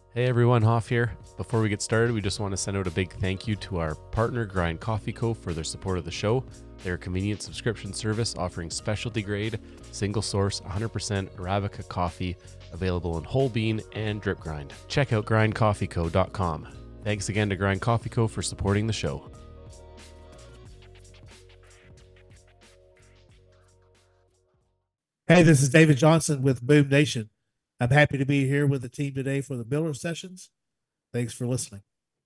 Hey everyone, Hoff here. Before we get started, we just want to send out a big thank you to our partner, Grind Coffee Co., for their support of the show. They're a convenient subscription service offering specialty grade, single source, 100% Arabica coffee, available in whole bean and drip grind. Check out grindcoffeeco.com. Thanks again to Grind Coffee Co. for supporting the show. Hey, this is David Johnson with Boom Nation. I'm happy to be here with the team today for the Builder Sessions. Thanks for listening.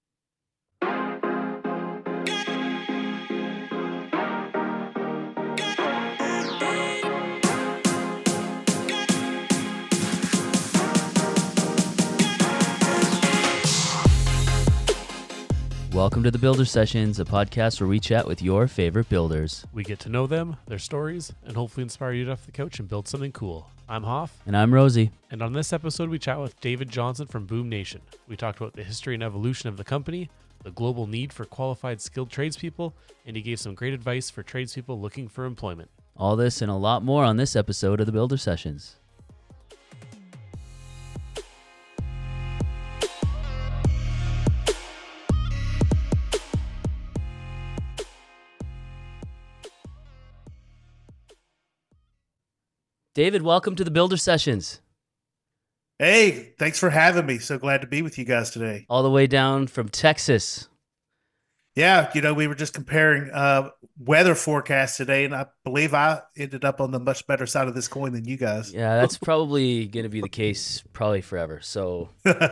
Welcome to the Builder Sessions, a podcast where we chat with your favorite builders. We get to know them, their stories, and hopefully inspire you to get off the couch and build something cool. I'm Hoff. And I'm Rosie. And on this episode, we chat with David Johnson from Boom Nation. We talked about the history and evolution of the company, the global need for qualified skilled tradespeople, and he gave some great advice for tradespeople looking for employment. All this and a lot more on this episode of the Builder Sessions. David, welcome to the Builder Sessions. Hey, thanks for having me. So glad to be with you guys today. All the way down from Texas. Yeah, we were just comparing weather forecasts today, and I believe I ended up on the much better side of this coin than you guys. Yeah, that's probably going to be the case probably forever. So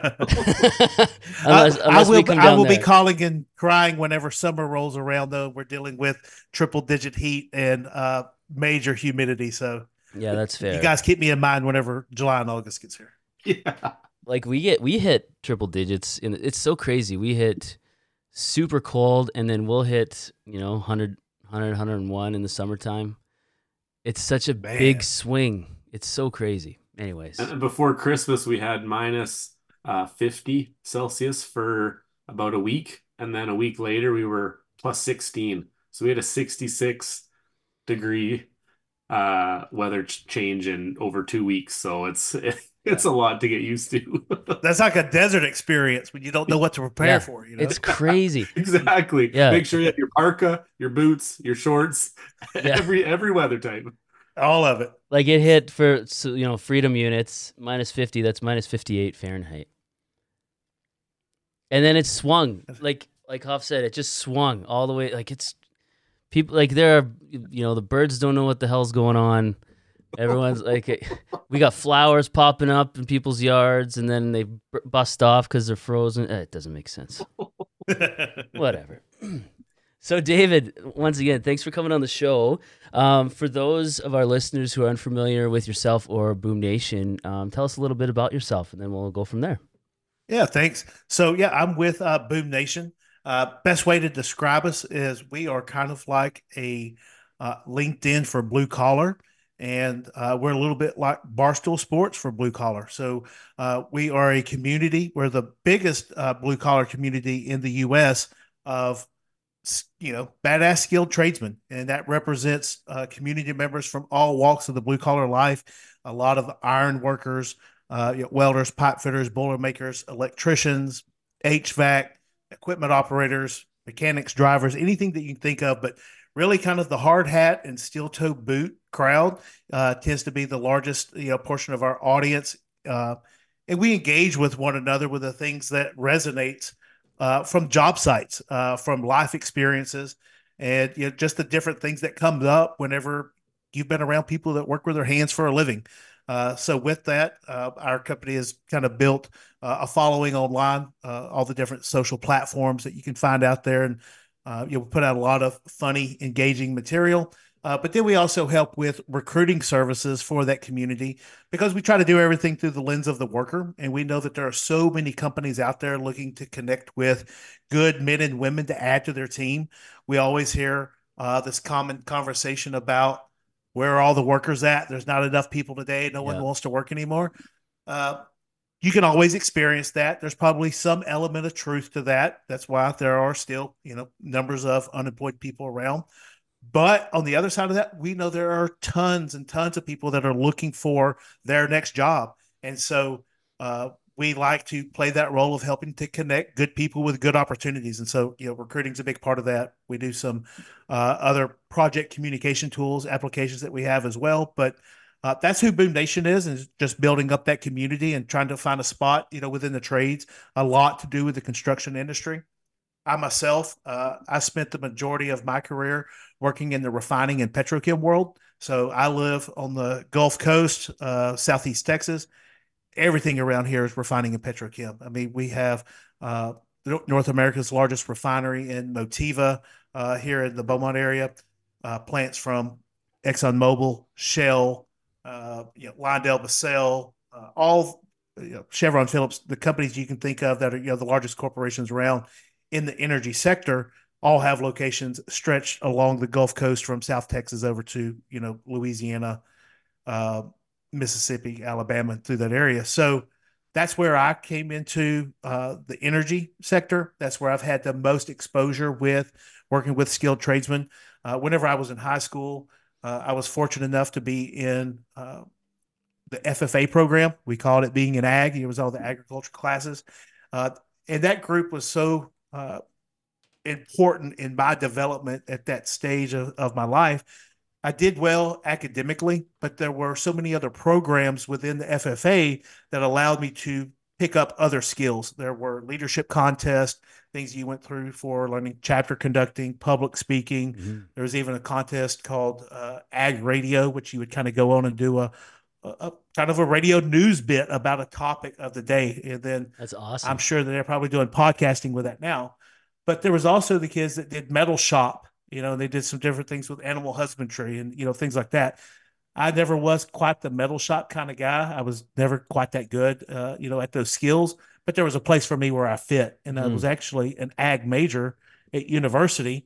I will be calling and crying whenever summer rolls around, though. We're dealing with triple-digit heat and major humidity, so yeah, that's fair. You guys keep me in mind whenever July and August gets here. Yeah. Like we hit triple digits it's so crazy. We hit super cold and then we'll hit, 100, 101 in the summertime. It's such a big swing. It's so crazy. Anyways. And before Christmas, we had minus 50 Celsius for about a week. And then a week later, we were plus 16. So we had a 66 degree weather change in over 2 weeks, so it's a lot to get used to. That's like a desert experience when you don't know what to prepare for. It's crazy. Exactly. Yeah. Make sure you have your parka, your boots, your shorts, every weather type. All of it. Like it hit for freedom units minus 50. That's minus 58 Fahrenheit, and then it swung like Hoff said. It just swung all the way. Like it's. People like there are, the birds don't know what the hell's going on. Everyone's like, we got flowers popping up in people's yards, and then they bust off because they're frozen. It doesn't make sense. Whatever. So, David, once again, thanks for coming on the show. For those of our listeners who are unfamiliar with yourself or Boom Nation, tell us a little bit about yourself, and then we'll go from there. Yeah, thanks. So, I'm with Boom Nation. Best way to describe us is we are kind of like a LinkedIn for blue collar, and we're a little bit like Barstool Sports for blue collar. So we are a community. We're the biggest blue collar community in the U.S. of badass skilled tradesmen, and that represents community members from all walks of the blue collar life. A lot of iron workers, welders, pipe fitters, boiler makers, electricians, HVAC. Equipment operators, mechanics, drivers, anything that you can think of, but really kind of the hard hat and steel toe boot crowd tends to be the largest portion of our audience. And we engage with one another with the things that resonates from job sites, from life experiences, and just the different things that come up whenever you've been around people that work with their hands for a living. So with that, our company has kind of built a following online, all the different social platforms that you can find out there. And we put out a lot of funny, engaging material. But then we also help with recruiting services for that community because we try to do everything through the lens of the worker. And we know that there are so many companies out there looking to connect with good men and women to add to their team. We always hear this common conversation about, where are all the workers at? There's not enough people today. No one wants to work anymore. You can always experience that. There's probably some element of truth to that. That's why there are still, numbers of unemployed people around. But on the other side of that, we know there are tons and tons of people that are looking for their next job. And so we like to play that role of helping to connect good people with good opportunities. And so, recruiting is a big part of that. We do some other project communication tools, applications that we have as well. But that's who Boom Nation is just building up that community and trying to find a spot, within the trades, a lot to do with the construction industry. I myself, I spent the majority of my career working in the refining and petrochem world. So I live on the Gulf Coast, Southeast Texas. Everything around here is refining and petrochem. I mean, we have North America's largest refinery in Motiva here in the Beaumont area, plants from ExxonMobil, Shell, Lyondell Basell, all Chevron, Phillips, the companies you can think of that are the largest corporations around in the energy sector, all have locations stretched along the Gulf Coast from South Texas over to Louisiana, Mississippi, Alabama, through that area. So that's where I came into the energy sector. That's where I've had the most exposure with working with skilled tradesmen. Whenever I was in high school, I was fortunate enough to be in the FFA program. We called it being an ag. It was all the agriculture classes. And that group was so important in my development at that stage of my life. I did well academically, but there were so many other programs within the FFA that allowed me to pick up other skills. There were leadership contests, things you went through for learning chapter conducting, public speaking. Mm-hmm. There was even a contest called Ag Radio, which you would kind of go on and do a kind of a radio news bit about a topic of the day. And then that's awesome. I'm sure that they're probably doing podcasting with that now. But there was also the kids that did metal shop. They did some different things with animal husbandry and, things like that. I never was quite the metal shop kind of guy. I was never quite that good, at those skills. But there was a place for me where I fit. And I was actually an ag major at university.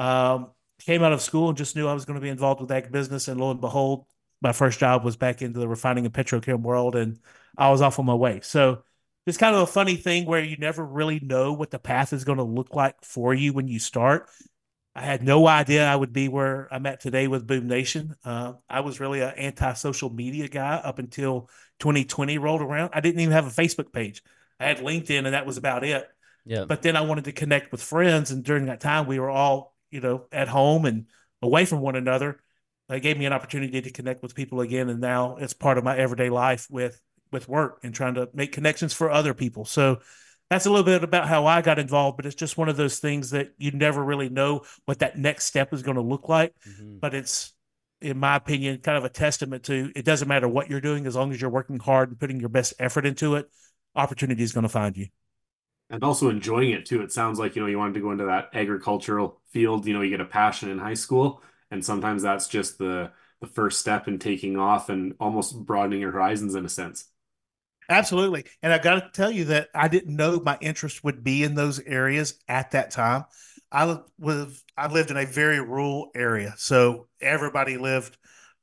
Came out of school and just knew I was going to be involved with ag business. And lo and behold, my first job was back into the refining and petrochem world. And I was off on my way. So it's kind of a funny thing where you never really know what the path is going to look like for you when you start. I had no idea I would be where I'm at today with Boom Nation. I was really an anti-social media guy up until 2020 rolled around. I didn't even have a Facebook page. I had LinkedIn, and that was about it. Yeah. But then I wanted to connect with friends, and during that time, we were all, at home and away from one another. It gave me an opportunity to connect with people again, and now it's part of my everyday life with work and trying to make connections for other people. So that's a little bit about how I got involved, but it's just one of those things that you never really know what that next step is going to look like. Mm-hmm. But it's, in my opinion, kind of a testament to it doesn't matter what you're doing, as long as you're working hard and putting your best effort into it, opportunity is going to find you. And also enjoying it too. It sounds like, you wanted to go into that agricultural field, you get a passion in high school. And sometimes that's just the first step in taking off and almost broadening your horizons in a sense. Absolutely. And I got to tell you that I didn't know my interest would be in those areas at that time. I lived in a very rural area. So everybody lived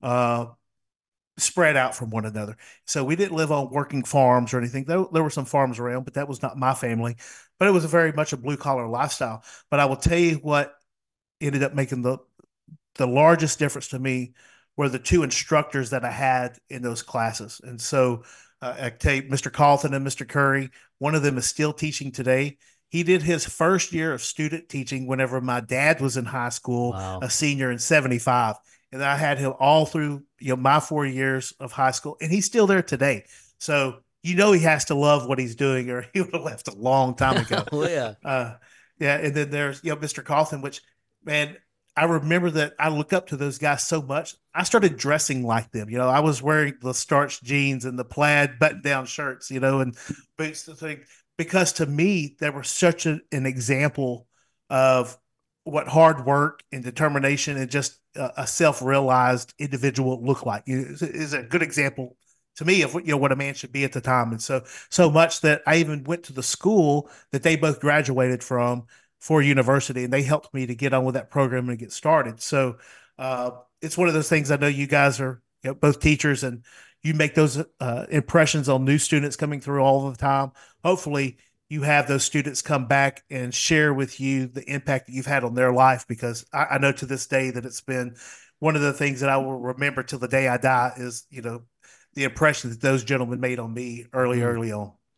spread out from one another. So we didn't live on working farms or anything. There were some farms around, but that was not my family. But it was very much a blue collar lifestyle. But I will tell you what ended up making the largest difference to me were the two instructors that I had in those classes. And so I tell you, Mr. Carlton and Mr. Curry, one of them is still teaching today. He did his first year of student teaching whenever my dad was in high school, wow, a senior in 75. And I had him all through my 4 years of high school, and he's still there today. So he has to love what he's doing, or he would have left a long time ago. Oh, yeah. Yeah, and then there's Mr. Carlton, which, man, I remember that I look up to those guys so much. I started dressing like them. I was wearing the starched jeans and the plaid button-down shirts, and boots, because to me, they were such an example of what hard work and determination and just a self-realized individual look like. Is a good example to me of what a man should be at the time. And so much that I even went to the school that they both graduated from for university, and they helped me to get on with that program and get started. So it's one of those things. I know you guys are both teachers, and you make those impressions on new students coming through all the time. Hopefully you have those students come back and share with you the impact that you've had on their life, because I know to this day that it's been one of the things that I will remember till the day I die is, the impression that those gentlemen made on me early on.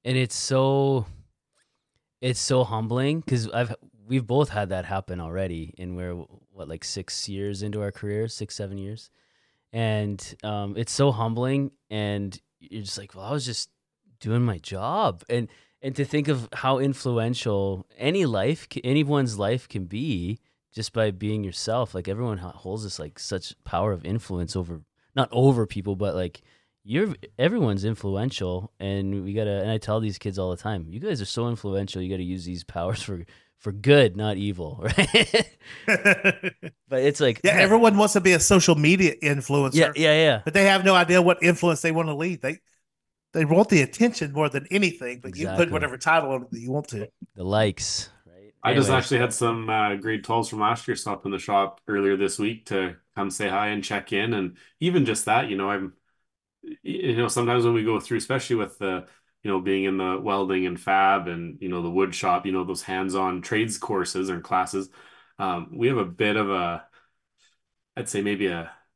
and it's so humbling because we've both had that happen already, and we're what, like 6 years into our careers, 6 7 years, and it's so humbling, and you're just like, well, I was just doing my job, and to think of how influential anyone's life can be just by being yourself. Like everyone holds this like such power of influence over, not over people, but like everyone's influential, and and I tell these kids all the time, you guys are so influential, you gotta use these powers for good, not evil, right? But it's like, Yeah, man, everyone wants to be a social media influencer. yeah. But they have no idea what influence they want to lead. They want the attention more than anything, but you can put Exactly. whatever title on it that you want to. The likes, right? I just Anyway, actually had some grade 12s from last year stop in the shop earlier this week to come say hi and check in. And even just that, sometimes when we go through, especially with being in the welding and fab and, the wood shop, those hands-on trades courses and classes, we have a bit of I'd say maybe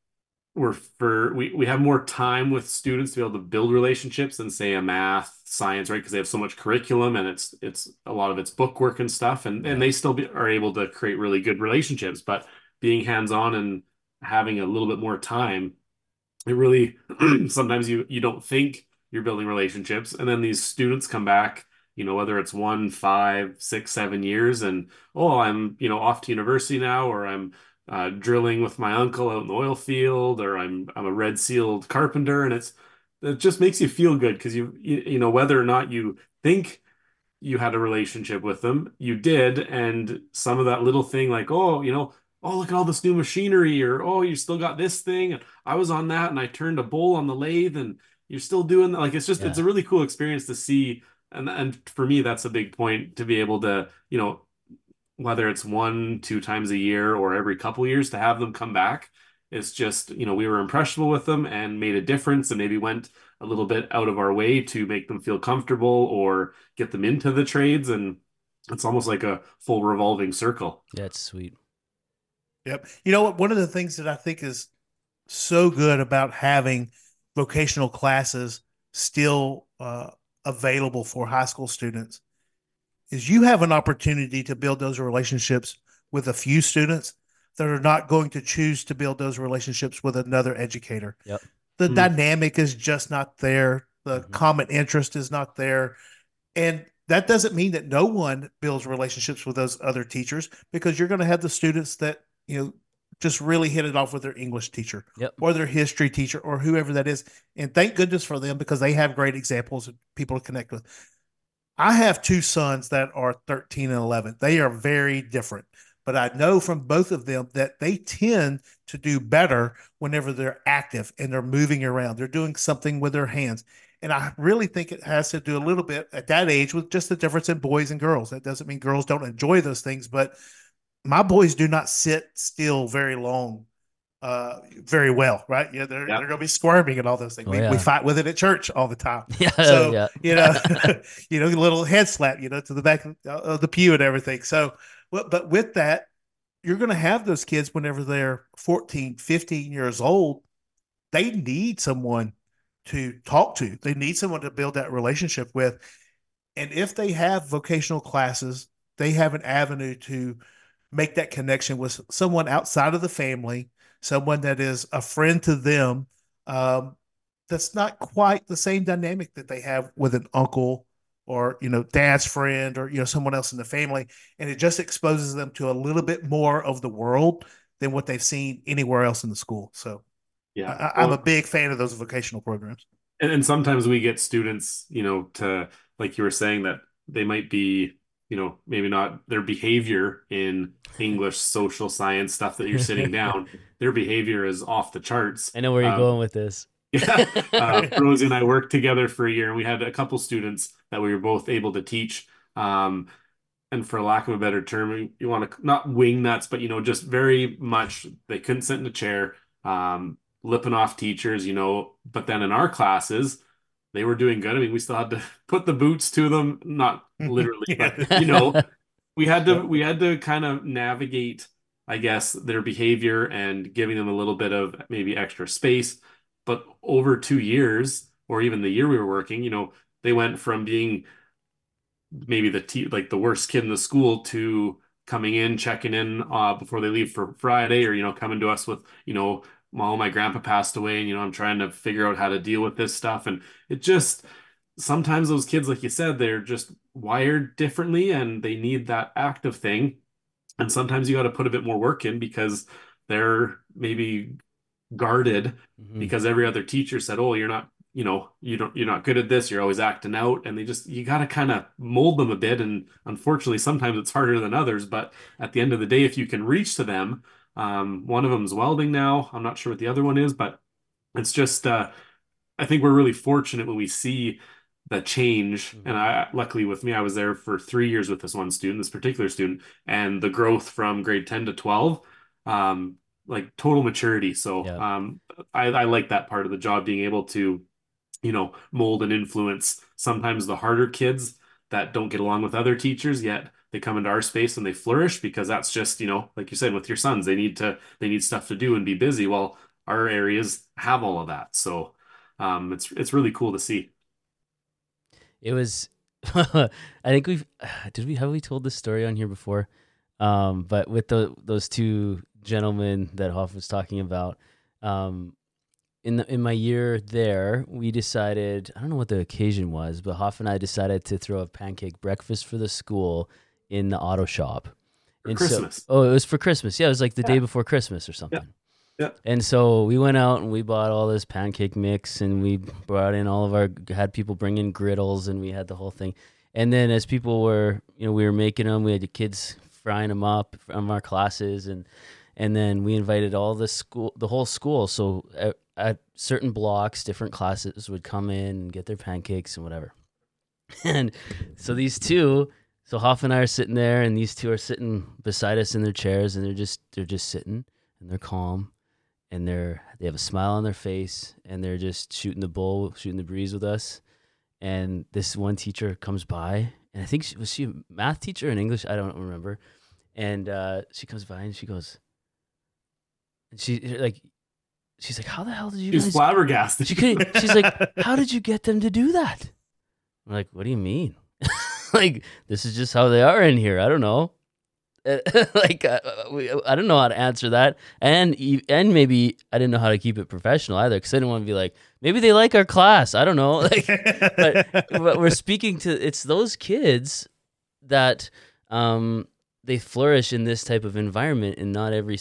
we have more time with students to be able to build relationships than say a math science, right? Because they have so much curriculum and it's a lot of it's book work and stuff, and they still are able to create really good relationships. But being hands-on and having a little bit more time, it really sometimes you don't think you're building relationships, and then these students come back, whether it's 1 5 6 7 years, and I'm off to university now, or I'm drilling with my uncle out in the oil field, or I'm a red sealed carpenter, and it just makes you feel good because whether or not you think you had a relationship with them, you did, and some of that little thing like, oh, look at all this new machinery, or oh, you still got this thing, and I was on that, and I turned a bowl on the lathe, and you're still doing that. Like it's a really cool experience to see, and for me, that's a big point to be able to, whether it's 1 2 times a year or every couple years, to have them come back. It's just, we were impressionable with them and made a difference, and maybe went a little bit out of our way to make them feel comfortable or get them into the trades. And it's almost like a full revolving circle. that's sweet. Yep. You know what? One of the things that I think is so good about having vocational classes still available for high school students is you have an opportunity to build those relationships with a few students that are not going to choose to build those relationships with another educator. Yep. The dynamic is just not there. The common interest is not there. And that doesn't mean that no one builds relationships with those other teachers, because you're going to have the students that, just really hit it off with their English teacher or their history teacher or whoever that is. And thank goodness for them, because they have great examples of people to connect with. I have two sons that are 13 and 11. They are very different, but I know from both of them that they tend to do better whenever they're active and they're moving around. They're doing something with their hands. And I really think it has to do a little bit at that age with just the difference in boys and girls. That doesn't mean girls don't enjoy those things, but my boys do not sit still very long, very well, right? Yeah, they're going to be squirming and all those things. We fight with it at church all the time. So, a little head slap, to the back of the pew and everything. So, but with that, you're going to have those kids whenever they're 14, 15 years old. They need someone to talk to. They need someone to build that relationship with. And if they have vocational classes, they have an avenue to make that connection with someone outside of the family, someone that is a friend to them. That's not quite the same dynamic that they have with an uncle or, dad's friend or, someone else in the family. And it just exposes them to a little bit more of the world than what they've seen anywhere else in the school. So I'm a big fan of those vocational programs. And sometimes we get students, to, like you were saying, that they might be, maybe not their behavior in English, social science stuff that you're sitting down, their behavior is off the charts. I know where you're going with this. Rosie and I worked together for a year, and we had a couple students that we were both able to teach. And for lack of a better term, you want to not wing nuts, but, just very much, they couldn't sit in a chair, lipping off teachers, but then in our classes, they were doing good. I mean, we still had to put the boots to them, not literally, but we had to kind of navigate, I guess, their behavior and giving them a little bit of maybe extra space. But over 2 years, or even the year we were working, they went from being maybe like the worst kid in the school to coming in, checking in before they leave for Friday, or coming to us with, well, my grandpa passed away, and I'm trying to figure out how to deal with this stuff. And it just sometimes those kids, like you said, they're just wired differently and they need that active thing. And sometimes you got to put a bit more work in because they're maybe guarded because every other teacher said, "Oh, you're not, you're not good at this. You're always acting out." And you got to kind of mold them a bit. And unfortunately, sometimes it's harder than others. But at the end of the day, if you can reach to them, one of them's welding now. I'm not sure what the other one is, but it's just, I think we're really fortunate when we see the change. And luckily with me, I was there for 3 years with this particular student, and the growth from grade 10 to 12, like total maturity. So, Yeah. I like that part of the job, being able to, mold and influence sometimes the harder kids that don't get along with other teachers, yet they come into our space and they flourish because that's just, like you said, with your sons, they need stuff to do and be busy. Well, our areas have all of that. So, it's really cool to see. It was, I think have we told this story on here before? But with those two gentlemen that Hoff was talking about, in my year there, we decided, I don't know what the occasion was, but Hoff and I decided to throw a pancake breakfast for the school in the auto shop. For Christmas. It was for Christmas. Yeah, it was like the day before Christmas or something. Yeah. And so we went out and we bought all this pancake mix, and we brought in had people bring in griddles, and we had the whole thing. And then as people were, we were making them, we had the kids frying them up from our classes, and then we invited the whole school. So at certain blocks, different classes would come in and get their pancakes and whatever. And so so Hoff and I are sitting there, and these two are sitting beside us in their chairs, and they're just sitting, and they're calm, and they have a smile on their face, and they're just shooting the breeze with us. And this one teacher comes by, and I think was she a math teacher in English? I don't remember. And she comes by and she goes, and she's like, "How the hell did you?" She's flabbergasted. She's like, "How did you get them to do that?" I'm like, "What do you mean?" Like, this is just how they are in here. I don't know. Like, I don't know how to answer that, and maybe I didn't know how to keep it professional either, because I didn't want to be like, maybe they like our class. I don't know. Like, but we're speaking to, it's those kids that they flourish in this type of environment, and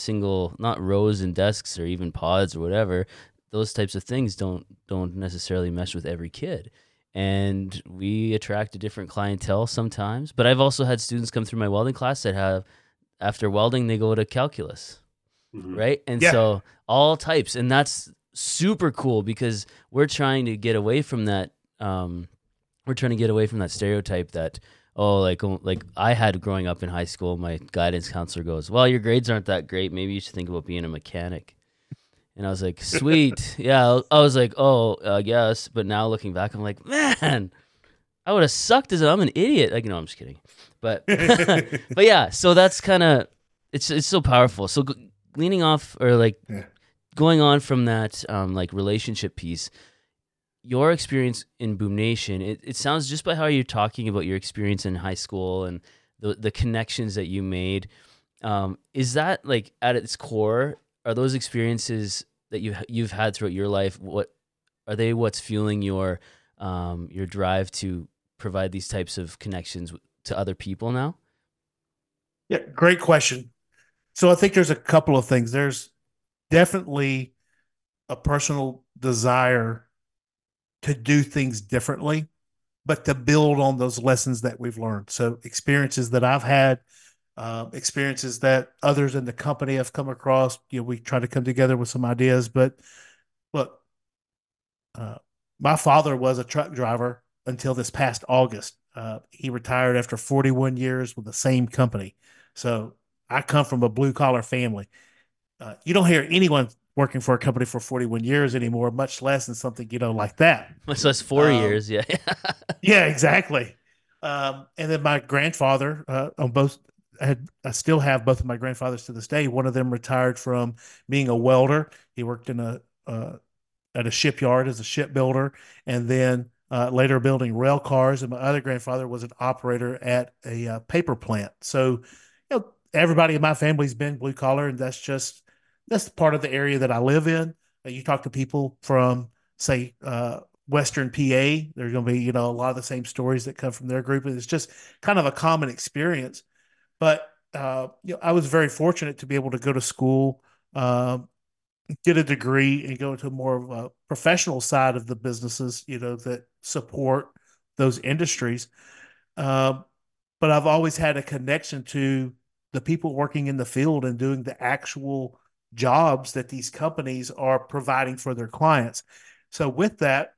not rows and desks or even pods or whatever. Those types of things don't necessarily mesh with every kid. And we attract a different clientele sometimes. But I've also had students come through my welding class that have, after welding, they go to calculus, right? And so all types. And that's super cool, because we're trying to get away from that. We're trying to get away from that stereotype that, like I had growing up in high school. My guidance counselor goes, "Well, your grades aren't that great. Maybe you should think about being a mechanic." And I was like, sweet. Yeah. I was like, oh, I guess. But now looking back, I'm like, man, I would have sucked I'm an idiot. Like, no, I'm just kidding. But, but yeah, so that's kind of, it's so powerful. So leaning off, or like going on from that, like relationship piece, your experience in Boom Nation, it sounds, just by how you're talking about your experience in high school and the connections that you made, is that, like, at its core, are those experiences that you've had throughout your life, what's fueling your drive to provide these types of connections to other people now? Yeah, great question. So I think there's a couple of things. There's definitely a personal desire to do things differently, but to build on those lessons that we've learned. So experiences that I've had, experiences that others in the company have come across. We try to come together with some ideas. But look, my father was a truck driver until this past August. He retired after 41 years with the same company. So I come from a blue collar family. You don't hear anyone working for a company for 41 years anymore, much less in something, like that. Much less 4 years. Yeah. Yeah, exactly. And then my grandfather, on both, I still have both of my grandfathers to this day. One of them retired from being a welder. He worked at a shipyard as a shipbuilder, and then later building rail cars, and my other grandfather was an operator at a paper plant. So, everybody in my family's been blue collar, and that's part of the area that I live in. You talk to people from, say, Western PA, there's going to be, a lot of the same stories that come from their group. And it's just kind of a common experience. But, I was very fortunate to be able to go to school, get a degree, and go to more of a professional side of the businesses, that support those industries. Um, but I've always had a connection to the people working in the field and doing the actual jobs that these companies are providing for their clients. So with that,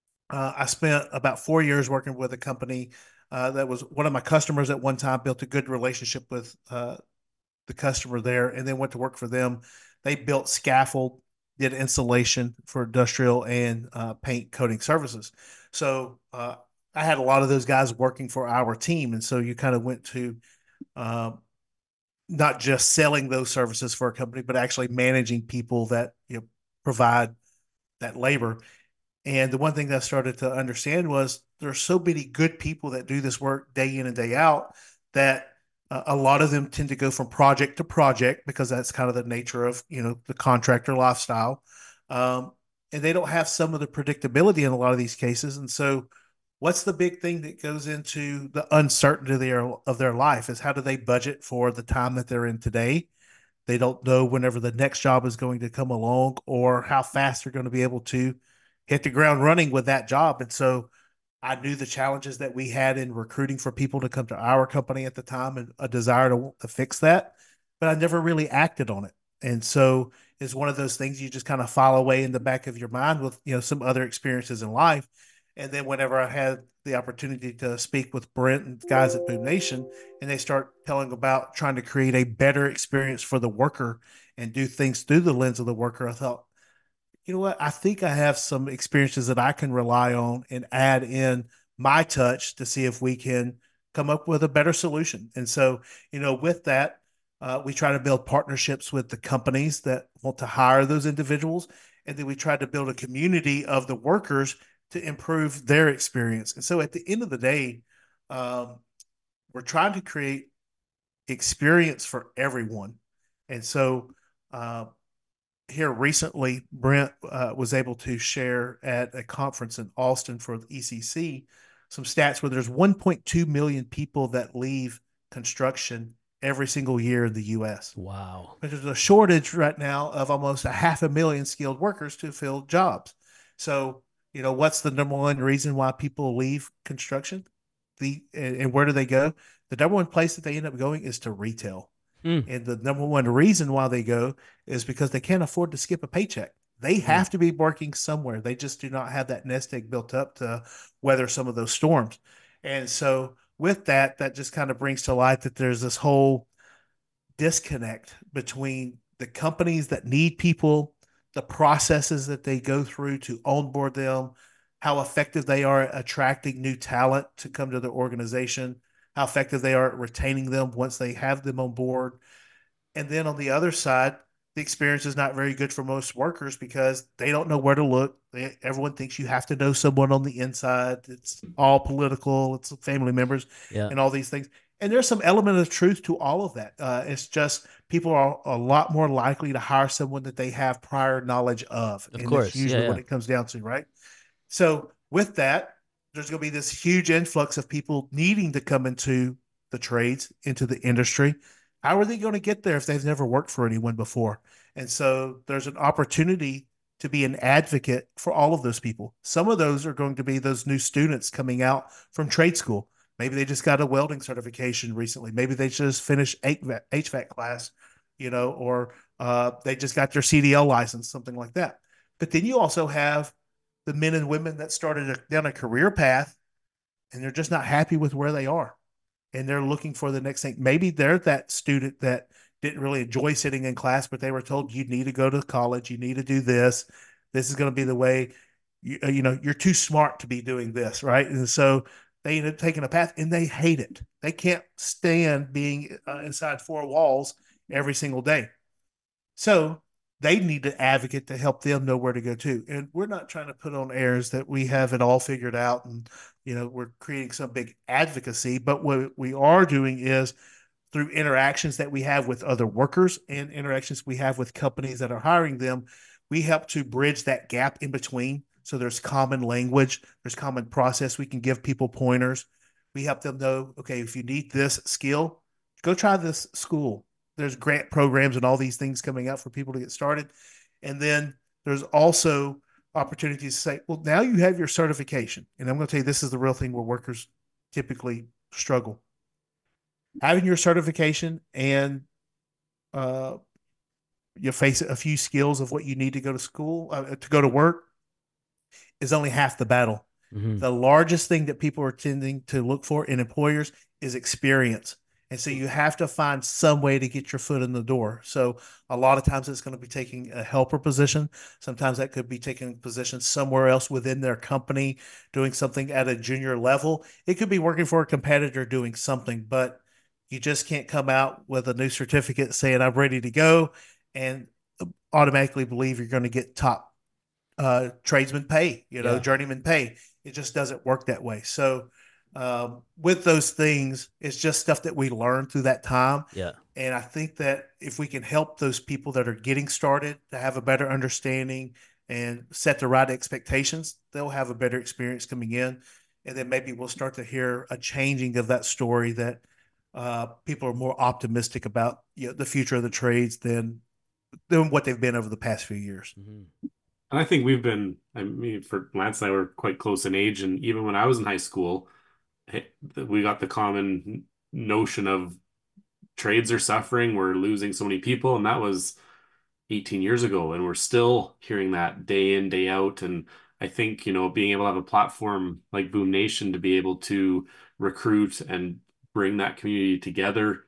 I spent about 4 years working with a company that was one of my customers at one time, built a good relationship with the customer there, and then went to work for them. They built scaffold, did installation for industrial and paint coating services. So I had a lot of those guys working for our team, and so you kind of went to uh, not just selling those services for a company, but actually managing people that provide that labor. And the one thing that I started to understand was there's so many good people that do this work day in and day out that a lot of them tend to go from project to project because that's kind of the nature of the contractor lifestyle, um, and they don't have some of the predictability in a lot of these cases. And so, what's the big thing that goes into the uncertainty of their life is how do they budget for the time that they're in today? They don't know whenever the next job is going to come along or how fast they're going to be able to hit the ground running with that job. And so I knew the challenges that we had in recruiting for people to come to our company at the time and a desire to fix that, but I never really acted on it. And so it's one of those things you just kind of file away in the back of your mind with, some other experiences in life. And then whenever I had the opportunity to speak with Brent and guys at Boom Nation, and they start telling about trying to create a better experience for the worker and do things through the lens of the worker, I thought, you know what? I think I have some experiences that I can rely on and add in my touch to see if we can come up with a better solution. And so, with that, we try to build partnerships with the companies that want to hire those individuals. And then we try to build a community of the workers to improve their experience. And so at the end of the day, um, we're trying to create experience for everyone. And so, here recently, Brent was able to share at a conference in Austin for the ECC some stats where there's 1.2 million people that leave construction every single year in the U.S. Wow. But there's a shortage right now of almost 500,000 skilled workers to fill jobs. So, what's the number one reason why people leave construction? And where do they go? The number one place that they end up going is to retail. Mm. And the number one reason why they go is because they can't afford to skip a paycheck. They have to be working somewhere. They just do not have that nest egg built up to weather some of those storms. And so with that, that just kind of brings to light that there's this whole disconnect between the companies that need people, the processes that they go through to onboard them, how effective they are at attracting new talent to come to their organization, how effective they are at retaining them once they have them on board. And then on the other side, the experience is not very good for most workers because they don't know where to look. Everyone thinks you have to know someone on the inside. It's all political, it's family members, Yeah. and all these things. And there's some element of truth to all of that. It's just people are a lot more likely to hire someone that they have prior knowledge of. Of And course. that's usually what it comes down to, right? So with that, there's going to be this huge influx of people needing to come into the trades, into the industry. How are they going to get there if they've never worked for anyone before? And so there's an opportunity to be an advocate for all of those people. Some of those are going to be those new students coming out from trade school. Maybe they just got a welding certification recently. Maybe they just finished HVAC class, or they just got their CDL license, something like that. But then you also have the men and women that started down a career path and they're just not happy with where they are and they're looking for the next thing. Maybe they're that student that didn't really enjoy sitting in class, but they were told you need to go to college, you need to do this. This is going to be the way. You're too smart to be doing this, right? And so they end up taking a path, and they hate it. They can't stand being inside four walls every single day. So they need an advocate to help them know where to go to. And we're not trying to put on airs that we have it all figured out and, we're creating some big advocacy. But what we are doing is through interactions that we have with other workers and interactions we have with companies that are hiring them, we help to bridge that gap in between. So there's common language, there's common process. We can give people pointers. We help them know, okay, if you need this skill, go try this school. There's grant programs and all these things coming up for people to get started. And then there's also opportunities to say, well, now you have your certification. And I'm going to tell you, this is the real thing where workers typically struggle. Having your certification and you face a few skills of what you need to go to school, to go to work, is only half the battle. Mm-hmm. The largest thing that people are tending to look for in employers is experience. And so you have to find some way to get your foot in the door. So a lot of times it's going to be taking a helper position. Sometimes that could be taking a position somewhere else within their company, doing something at a junior level. It could be working for a competitor doing something, but you just can't come out with a new certificate saying I'm ready to go and automatically believe you're going to get top tradesman pay, journeyman pay. It just doesn't work that way. So with those things, it's just stuff that we learn through that time. Yeah. And I think that if we can help those people that are getting started to have a better understanding and set the right expectations, they'll have a better experience coming in. And then maybe we'll start to hear a changing of that story that people are more optimistic about the future of the trades than what they've been over the past few years. Mm-hmm. And I think for Lance and I were quite close in age. And even when I was in high school, we got the common notion of trades are suffering. We're losing so many people. And that was 18 years ago. And we're still hearing that day in, day out. And I think, being able to have a platform like Boom Nation to be able to recruit and bring that community together,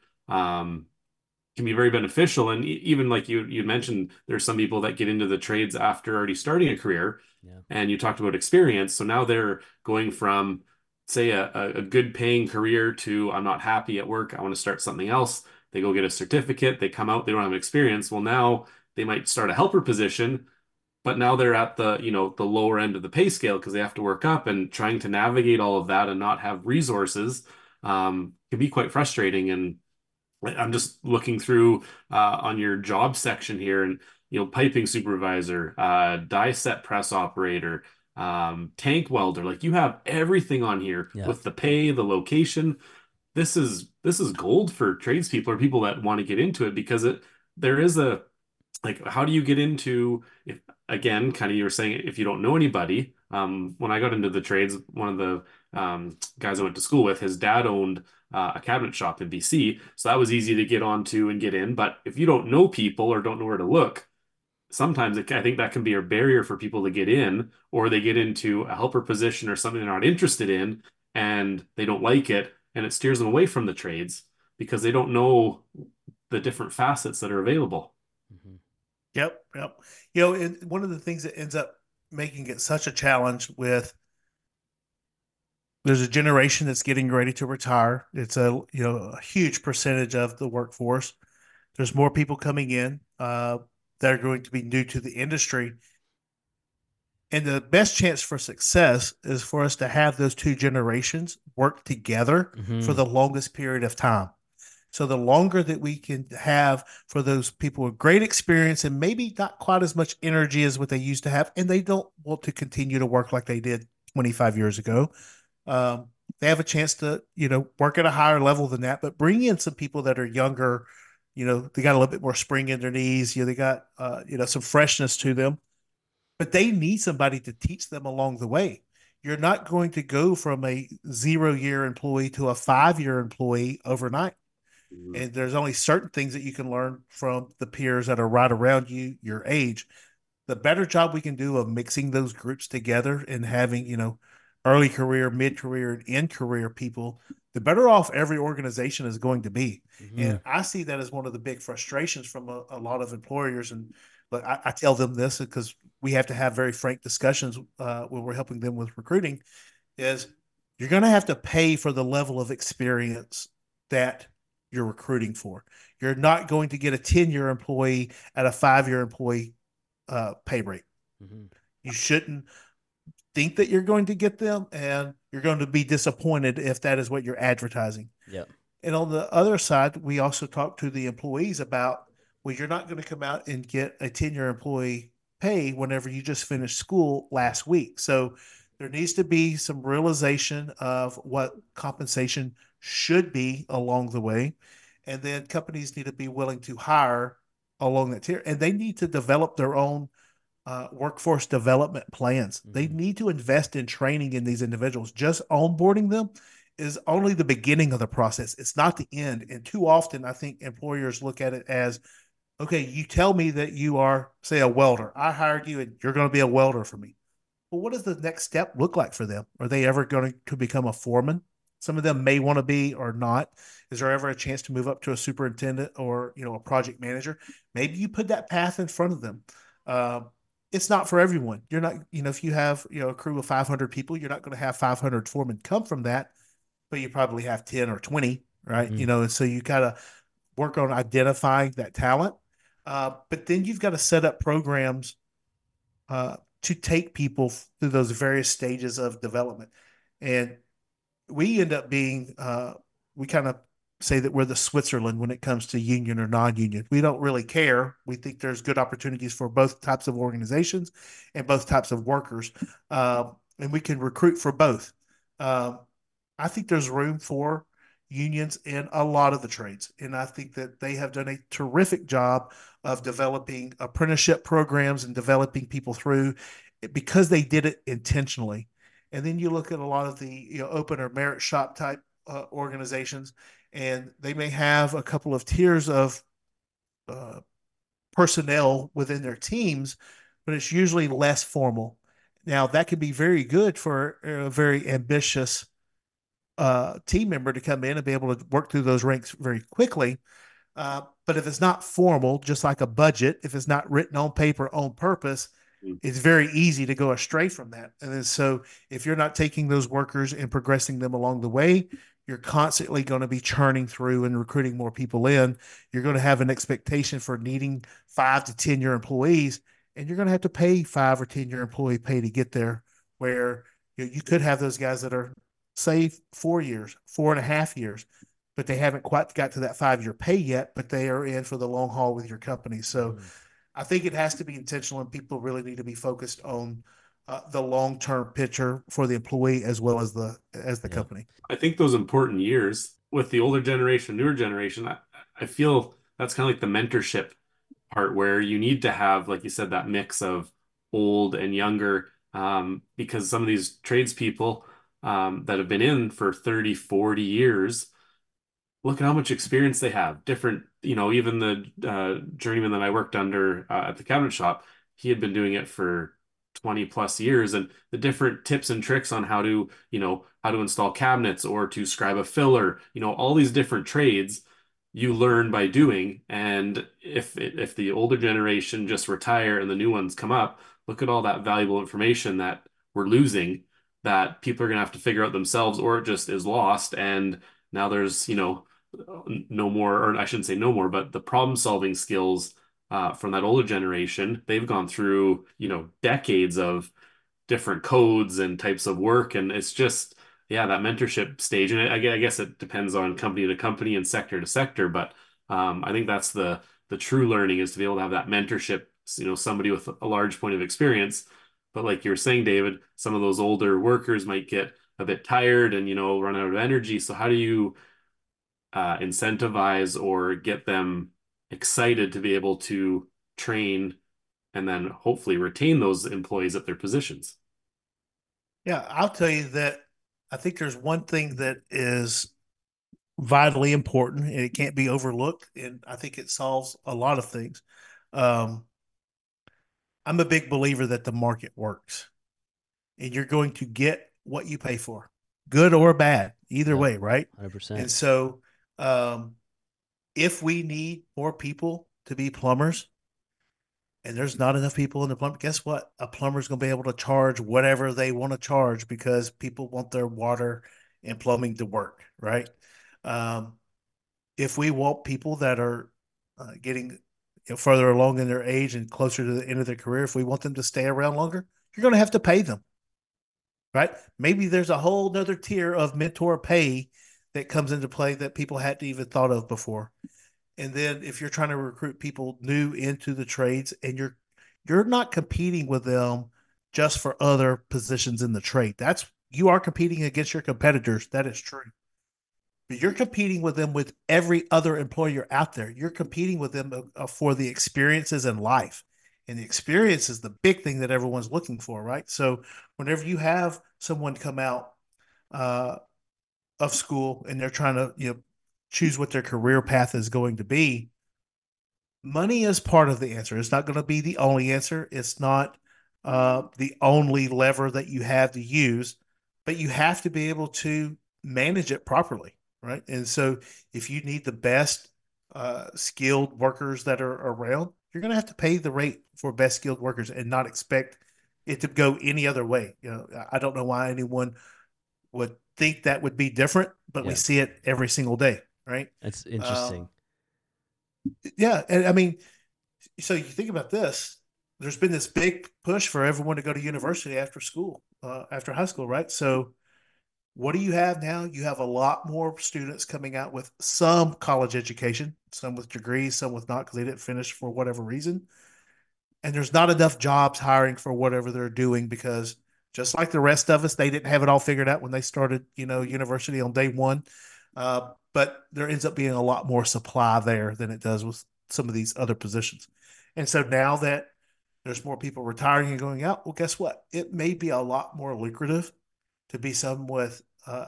can be very beneficial. And even like you mentioned, there's some people that get into the trades after already starting a career. Yeah. And you talked about experience. So now they're going from, say, a good paying career to I'm not happy at work, I want to start something else. They go get a certificate, they come out, they don't have experience. Well, now they might start a helper position, but now they're at the lower end of the pay scale because they have to work up, and trying to navigate all of that and not have resources can be quite frustrating. And I'm just looking through on your job section here, and piping supervisor, die set press operator, tank welder. Like, you have everything on here with the pay, the location. This is gold for tradespeople or people that want to get into it, because there is a, like, how do you get into, if again, kind of, you were saying, if you don't know anybody. When I got into the trades, one of the guys I went to school with, his dad owned a cabinet shop in BC. So that was easy to get onto and get in. But if you don't know people or don't know where to look, sometimes I think that can be a barrier for people to get in, or they get into a helper position or something they're not interested in and they don't like it, and it steers them away from the trades because they don't know the different facets that are available. Mm-hmm. Yep. And one of the things that ends up making it such a challenge there's a generation that's getting ready to retire. It's a huge percentage of the workforce. There's more people coming in that are going to be new to the industry. And the best chance for success is for us to have those two generations work together for the longest period of time. So the longer that we can have for those people with great experience and maybe not quite as much energy as what they used to have, and they don't want to continue to work like they did 25 years ago, they have a chance to, work at a higher level than that, but bring in some people that are younger, they got a little bit more spring in their knees, they got, some freshness to them, but they need somebody to teach them along the way. You're not going to go from a 0-year employee to a 5-year employee overnight. And there's only certain things that you can learn from the peers that are right around you, your age. The better job we can do of mixing those groups together and having, early career, mid-career, and end-career people, the better off every organization is going to be. Mm-hmm. And I see that as one of the big frustrations from a lot of employers. And but I tell them this because we have to have very frank discussions when we're helping them with recruiting, is you're going to have to pay for the level of experience that you're recruiting for. You're not going to get a 10-year employee at a 5-year employee pay rate. Mm-hmm. You shouldn't think that you're going to get them, and you're going to be disappointed if that is what you're advertising. Yep. And on the other side, we also talk to the employees about, well, you're not going to come out and get a 10-year employee pay whenever you just finished school last week. So there needs to be some realization of what compensation should be along the way. And then companies need to be willing to hire along that tier, and they need to develop their own workforce development plans. Mm-hmm. They need to invest in training in these individuals. Just onboarding them is only the beginning of the process. It's not the end. And too often, I think employers look at it as, okay, you tell me that you are, say, a welder. I hired you and you're going to be a welder for me. Well, what does the next step look like for them? Are they ever going to become a foreman? Some of them may want to be or not. Is there ever a chance to move up to a superintendent or, a project manager? Maybe you put that path in front of them. It's not for everyone. You're not, if you have, a crew of 500 people, you're not going to have 500 foremen come from that, but you probably have 10 or 20, right? Mm-hmm. And so you got to work on identifying that talent. But then you've got to set up programs to take people through those various stages of development. And we end up being, we kind of say that we're the Switzerland when it comes to union or non-union. We don't really care. We think there's good opportunities for both types of organizations and both types of workers. And we can recruit for both. I think there's room for unions in a lot of the trades. And I think that they have done a terrific job of developing apprenticeship programs and developing people through because they did it intentionally. And then you look at a lot of the open or merit shop type organizations, and they may have a couple of tiers of personnel within their teams, but it's usually less formal. Now, that could be very good for a very ambitious team member to come in and be able to work through those ranks very quickly. But if it's not formal, just like a budget, if it's not written on paper on purpose, it's very easy to go astray from that. And then, so if you're not taking those workers and progressing them along the way, you're constantly going to be churning through and recruiting more people in. You're going to have an expectation for needing 5 to 10-year employees, and you're going to have to pay 5 or 10-year employee pay to get there, where you could have those guys that are, say, 4 years, 4.5 years, but they haven't quite got to that 5-year pay yet, but they are in for the long haul with your company. So I think it has to be intentional, and people really need to be focused on the long-term picture for the employee as well as the company. I think those important years with the older generation, newer generation, I feel that's kind of like the mentorship part, where you need to have, like you said, that mix of old and younger, because some of these tradespeople that have been in for 30, 40 years, look at how much experience they have. Different, even the journeyman that I worked under at the cabinet shop, he had been doing it for 20 plus years, and the different tips and tricks on how to install cabinets or to scribe a filler, all these different trades you learn by doing. And if the older generation just retire and the new ones come up, look at all that valuable information that we're losing, that people are going to have to figure out themselves, or it just is lost. And now there's, no more, or I shouldn't say no more, but the problem solving skills from that older generation, they've gone through, decades of different codes and types of work. And it's just, that mentorship stage. And I guess it depends on company to company and sector to sector. But I think that's the true learning, is to be able to have that mentorship, somebody with a large point of experience. But like you were saying, David, some of those older workers might get a bit tired and, run out of energy. So how do you incentivize or get them excited to be able to train and then hopefully retain those employees at their positions? Yeah, I'll tell you that I think there's one thing that is vitally important, and it can't be overlooked, and I think it solves a lot of things. I'm a big believer that the market works, and you're going to get what you pay for, good or bad, either way, right? 100%. And so if we need more people to be plumbers, and there's not enough people in the plumber, guess what? A plumber's going to be able to charge whatever they want to charge, because people want their water and plumbing to work, right? if we want people that are getting further along in their age and closer to the end of their career, if we want them to stay around longer, you're going to have to pay them, right? Maybe there's a whole nother tier of mentor pay that comes into play that people hadn't even thought of before. And then if you're trying to recruit people new into the trades and you're not competing with them just for other positions in the trade. You are competing against your competitors. That is true. But you're competing with them with every other employer out there. You're competing with them for the experiences in life. And the experience is the big thing that everyone's looking for, right? So whenever you have someone come out of school and they're trying to, choose what their career path is going to be, money is part of the answer. It's not going to be the only answer. It's not the only lever that you have to use, but you have to be able to manage it properly, right? And so if you need the best skilled workers that are around, you're going to have to pay the rate for best skilled workers and not expect it to go any other way. I don't know why anyone would think that would be different, but we see it every single day, right? That's interesting. Yeah. And I mean, so you think about this, there's been this big push for everyone to go to university after school, after high school, right? So what do you have now? You have a lot more students coming out with some college education, some with degrees, some with not, because they didn't finish for whatever reason. And there's not enough jobs hiring for whatever they're doing because just like the rest of us, they didn't have it all figured out when they started, university on day one. But there ends up being a lot more supply there than it does with some of these other positions. And so now that there's more people retiring and going out, well, guess what? It may be a lot more lucrative to be someone with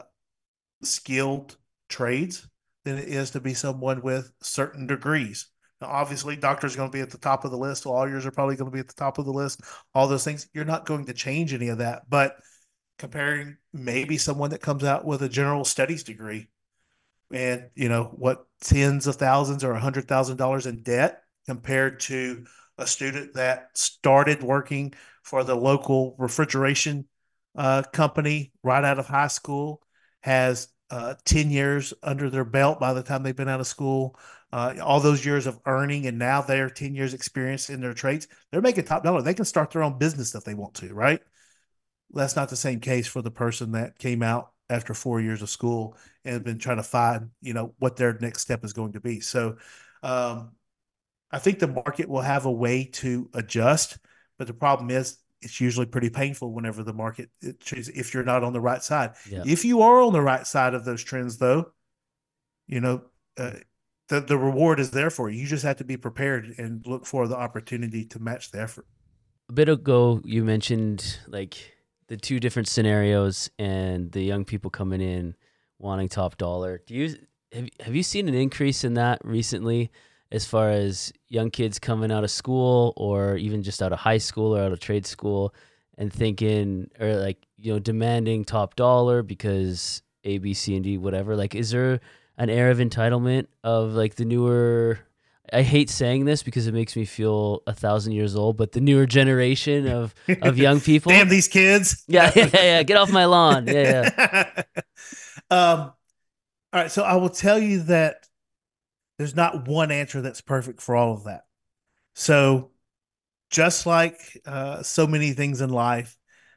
skilled trades than it is to be someone with certain degrees. Now, obviously, doctors are going to be at the top of the list. Lawyers are probably going to be at the top of the list. All those things. You're not going to change any of that. But comparing maybe someone that comes out with a general studies degree and, what, tens of thousands or $100,000 in debt compared to a student that started working for the local refrigeration company right out of high school, has 10 years under their belt by the time they've been out of school, all those years of earning, and now they're 10 years experience in their trades. They're making top dollar. They can start their own business if they want to, right? That's not the same case for the person that came out after 4 years of school and have been trying to find, what their next step is going to be. So I think the market will have a way to adjust, but the problem is it's usually pretty painful whenever the market if you're not on the right side. Yeah. If you are on the right side of those trends, though, the reward is there for you. You just have to be prepared and look for the opportunity to match the effort. A bit ago, you mentioned like the two different scenarios and the young people coming in wanting top dollar. Have you seen an increase in that recently, as far as young kids coming out of school or even just out of high school or out of trade school and thinking, or like, demanding top dollar because A, B, C, and D, whatever? Like, is there an air of entitlement of like the newer, I hate saying this because it makes me feel 1,000 years old, but the newer generation of young people? Damn these kids. Yeah. Get off my lawn. Yeah. All right. So I will tell you that there's not one answer that's perfect for all of that. So just like so many things in life,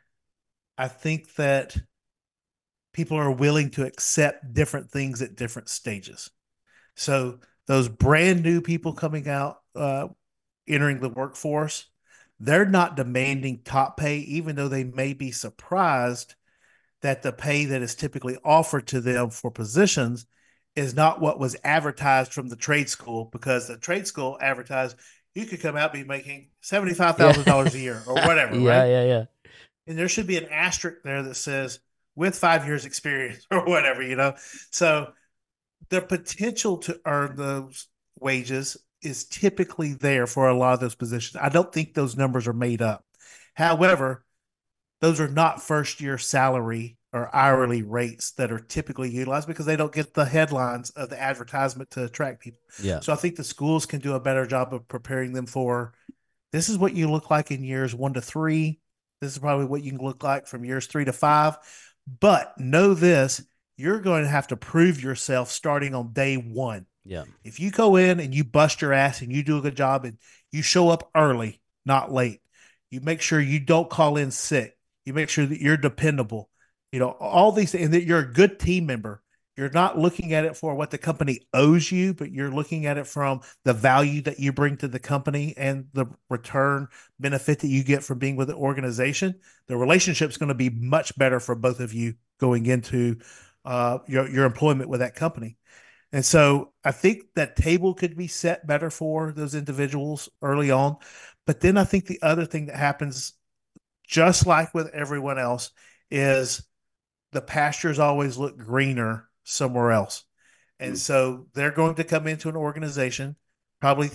I think that people are willing to accept different things at different stages. So those brand new people coming out, entering the workforce, they're not demanding top pay, even though they may be surprised that the pay that is typically offered to them for positions is not what was advertised from the trade school, because the trade school advertised you could come out and be making $75,000 a year or whatever. Yeah, right? yeah. And there should be an asterisk there that says with 5 years experience or whatever. So the potential to earn those wages is typically there for a lot of those positions. I don't think those numbers are made up. However, those are not first year salary or hourly rates that are typically utilized because they don't get the headlines of the advertisement to attract people. Yeah. So I think the schools can do a better job of preparing them for, this is what you look like in years 1 to 3. This is probably what you can look like from years 3 to 5. But know this, you're going to have to prove yourself starting on day one. Yeah. If you go in and you bust your ass and you do a good job and you show up early, not late, you make sure you don't call in sick, you make sure that you're dependable, all these, and that you're a good team member. You're not looking at it for what the company owes you, but you're looking at it from the value that you bring to the company and the return benefit that you get from being with the organization. The relationship's going to be much better for both of you going into your employment with that company. And so I think that table could be set better for those individuals early on. But then I think the other thing that happens, just like with everyone else, is the pastures always look greener somewhere else. And so they're going to come into an organization probably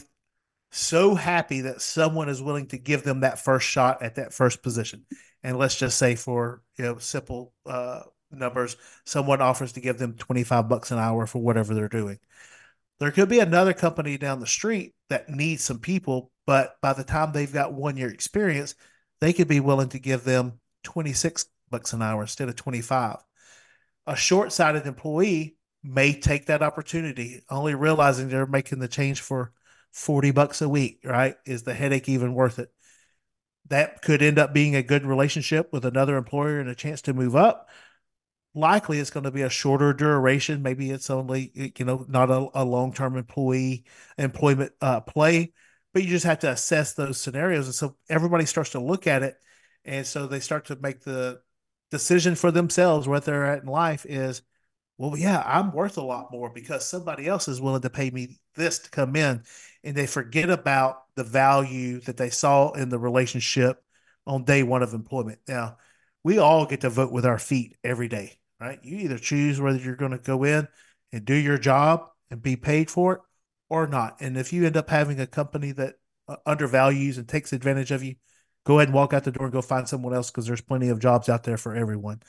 so happy that someone is willing to give them that first shot at that first position. And let's just say for simple numbers, someone offers to give them $25 an hour for whatever they're doing. There could be another company down the street that needs some people, but by the time they've got 1 year experience, they could be willing to give them $26 an hour instead of 25. A short-sighted employee may take that opportunity, only realizing they're making the change for $40 a week, right? Is the headache even worth it? That could end up being a good relationship with another employer and a chance to move up. Likely it's going to be a shorter duration. Maybe it's only, not a long-term employment play, but you just have to assess those scenarios. And so everybody starts to look at it. And so they start to make the decision for themselves where they're at in life is, well, yeah, I'm worth a lot more because somebody else is willing to pay me this to come in. And they forget about the value that they saw in the relationship on day one of employment. Now, we all get to vote with our feet every day, right? You either choose whether you're going to go in and do your job and be paid for it or not. And if you end up having a company that undervalues and takes advantage of you, go ahead and walk out the door and go find someone else because there's plenty of jobs out there for everyone.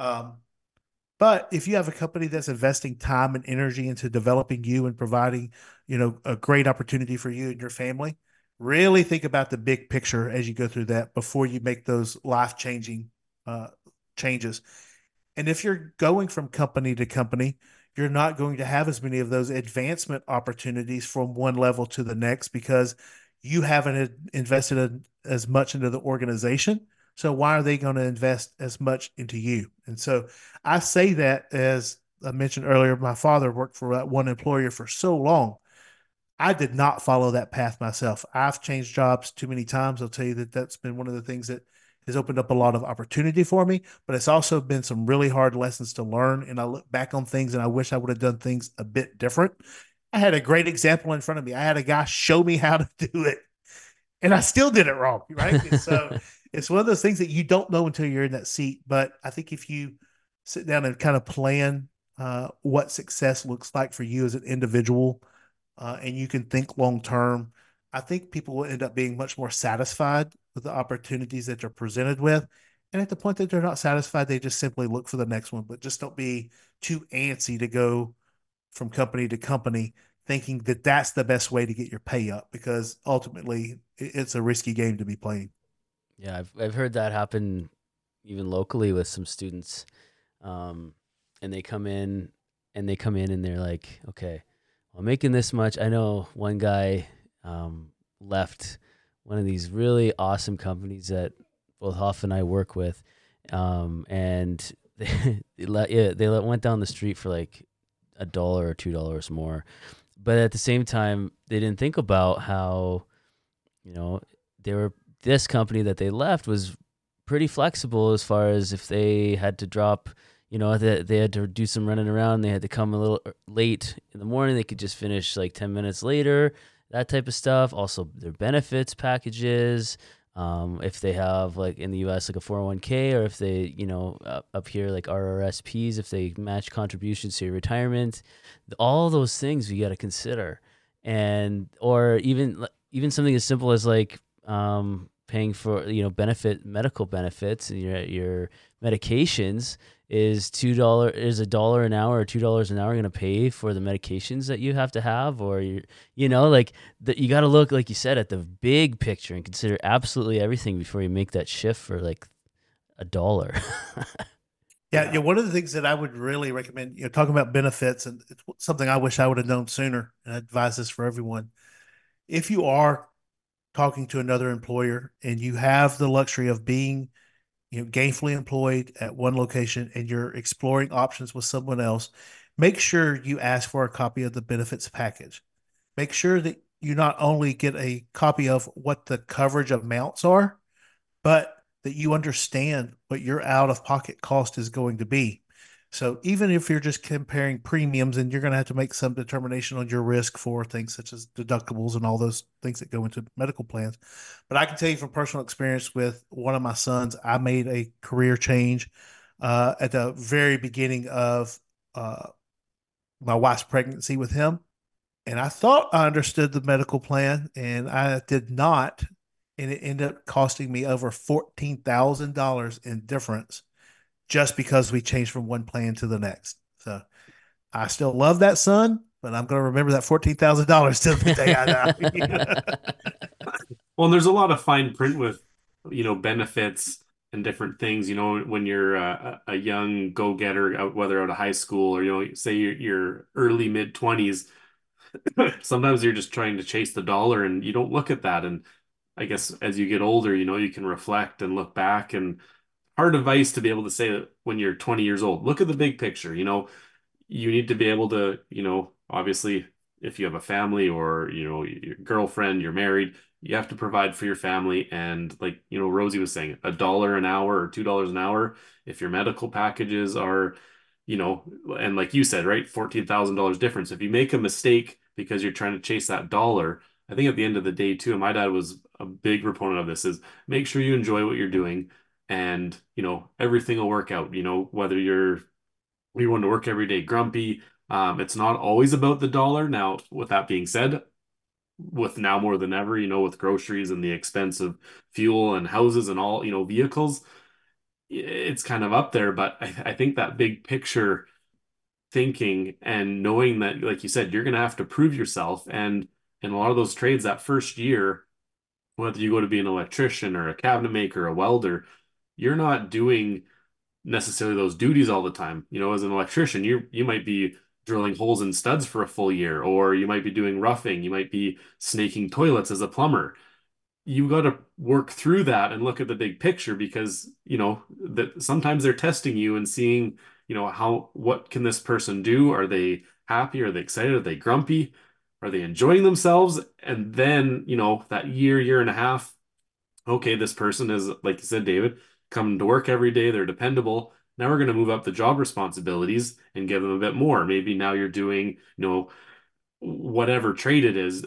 But if you have a company that's investing time and energy into developing you and providing, a great opportunity for you and your family, really think about the big picture as you go through that before you make those life-changing changes. And if you're going from company to company, you're not going to have as many of those advancement opportunities from one level to the next because you haven't invested as much into the organization. So why are they going to invest as much into you? And so I say that, as I mentioned earlier, my father worked for that one employer for so long. I did not follow that path myself. I've changed jobs too many times. I'll tell you that that's been one of the things that has opened up a lot of opportunity for me, but it's also been some really hard lessons to learn. And I look back on things and I wish I would have done things a bit different. I had a great example in front of me. I had a guy show me how to do it, and I still did it wrong, right? And so it's one of those things that you don't know until you're in that seat. But I think if you sit down and kind of plan what success looks like for you as an individual, and you can think long term, I think people will end up being much more satisfied with the opportunities that they're presented with. And at the point that they're not satisfied, they just simply look for the next one, but just don't be too antsy to go from company to company thinking that that's the best way to get your pay up, because ultimately it's a risky game to be playing. Yeah, I've heard that happen even locally with some students, and they come in and they're like, okay, I'm making this much. I know one guy left one of these really awesome companies that both Hoff and I work with, and they went down the street for like $1 or $2 more. But at the same time, they didn't think about how, this company that they left was pretty flexible as far as if they had to drop, they had to do some running around, they had to come a little late in the morning, they could just finish like 10 minutes later, that type of stuff. Also, their benefits packages, if they have like in the US like a 401k, or if they, up here like RRSPs, if they match contributions to your retirement, all those things we got to consider. And or even something as simple as like paying for medical benefits and your medications. Is $1 an hour or $2 an hour going to pay for the medications that you have to have? Or you got to look, like you said, at the big picture and consider absolutely everything before you make that shift for like $1. Yeah, one of the things that I would really recommend, talking about benefits, and it's something I wish I would have known sooner, and I advise this for everyone. If you are talking to another employer and you have the luxury of being, gainfully employed at one location and you're exploring options with someone else, make sure you ask for a copy of the benefits package. Make sure that you not only get a copy of what the coverage amounts are, but that you understand what your out of pocket cost is going to be. So even if you're just comparing premiums, and you're going to have to make some determination on your risk for things such as deductibles and all those things that go into medical plans. But I can tell you from personal experience with one of my sons, I made a career change at the very beginning of my wife's pregnancy with him. And I thought I understood the medical plan, and I did not. And it ended up costing me over $14,000 in difference just because we changed from one plan to the next. So I still love that son, but I'm going to remember that $14,000 till the day I die. Well, and there's a lot of fine print with, benefits and different things, when you're a young go-getter, whether out of high school or, say you're early mid 20s, sometimes you're just trying to chase the dollar and you don't look at that. And I guess as you get older, you can reflect and look back, and hard advice to be able to say that when you're 20 years old, look at the big picture. You need to be able to, obviously if you have a family or, your girlfriend, you're married, you have to provide for your family. And like, Rosie was saying, $1 an hour or $2 an hour, if your medical packages are, and like you said, right, $14,000 difference. If you make a mistake because you're trying to chase that dollar, I think at the end of the day too, and my dad was a big proponent of this, is make sure you enjoy what you're doing, and everything will work out. Whether you're want to work every day grumpy, it's not always about the dollar. Now, with that being said, with now more than ever, with groceries and the expense of fuel and houses and all, vehicles, it's kind of up there. But I think that big picture thinking and knowing that, like you said, you're going to have to prove yourself. And in a lot of those trades, that first year, whether you go to be an electrician or a cabinet maker, a welder, you're not doing necessarily those duties all the time. As an electrician, you might be drilling holes in studs for a full year, or you might be doing roughing, you might be snaking toilets as a plumber. You got to work through that and look at the big picture, because that sometimes they're testing you and seeing what can this person do. Are they happy? Are they excited? Are they grumpy? Are they enjoying themselves? And then that year and a half, okay, this person is, like you said, David, coming to work every day, they're dependable. Now we're going to move up the job responsibilities and give them a bit more. Maybe now you're doing whatever trade it is,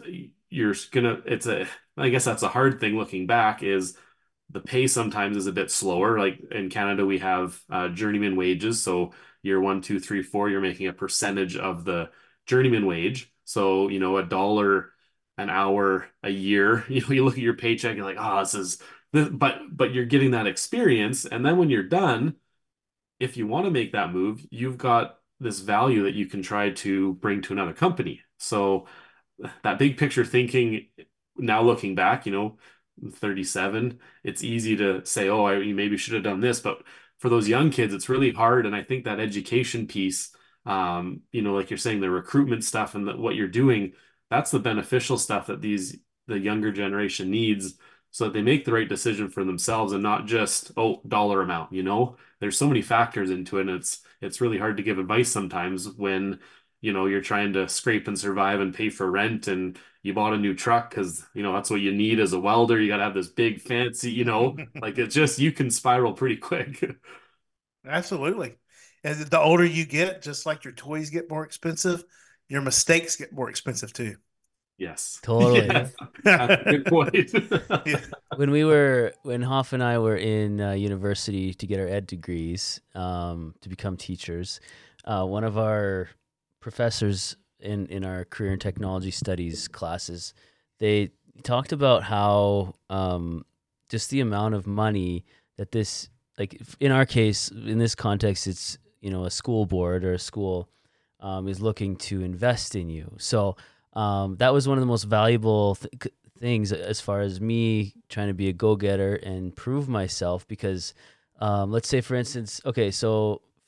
I guess that's a hard thing looking back, is the pay sometimes is a bit slower. Like in Canada, we have journeyman wages. So year 1, 2, 3, 4, you're making a percentage of the journeyman wage. So, $1 an hour a year, you look at your paycheck, you're like, oh, but you're getting that experience. And then when you're done, if you want to make that move, you've got this value that you can try to bring to another company. So that big picture thinking, now looking back, 37, it's easy to say, oh, you maybe should have done this. But for those young kids, it's really hard. And I think that education piece, like you're saying, the recruitment stuff and what you're doing, that's the beneficial stuff that the younger generation needs, so that they make the right decision for themselves and not just, dollar amount. There's so many factors into it, and it's really hard to give advice sometimes when you're trying to scrape and survive and pay for rent, and you bought a new truck because that's what you need as a welder. You got to have this big fancy, like it's just, you can spiral pretty quick. Absolutely. And the older you get, just like your toys get more expensive, your mistakes get more expensive too. Yes. Totally. Yeah. That's a good point. Yeah. When Hoff and I were in university to get our ed degrees, to become teachers, one of our professors in our career and technology studies classes, they talked about how just the amount of money that this, like in our case, in this context, it's a school board or a school is looking to invest in you. So that was one of the most valuable things as far as me trying to be a go-getter and prove myself, because let's say, for instance, okay, so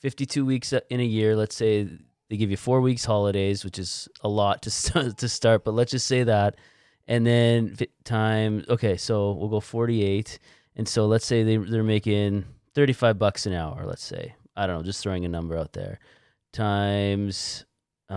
52 weeks in a year. Let's say they give you 4 weeks holidays, which is a lot to start, but let's just say that. And then okay, so we'll go 48. And so let's say they're making $35 an hour, let's say. I don't know, just throwing a number out there. Times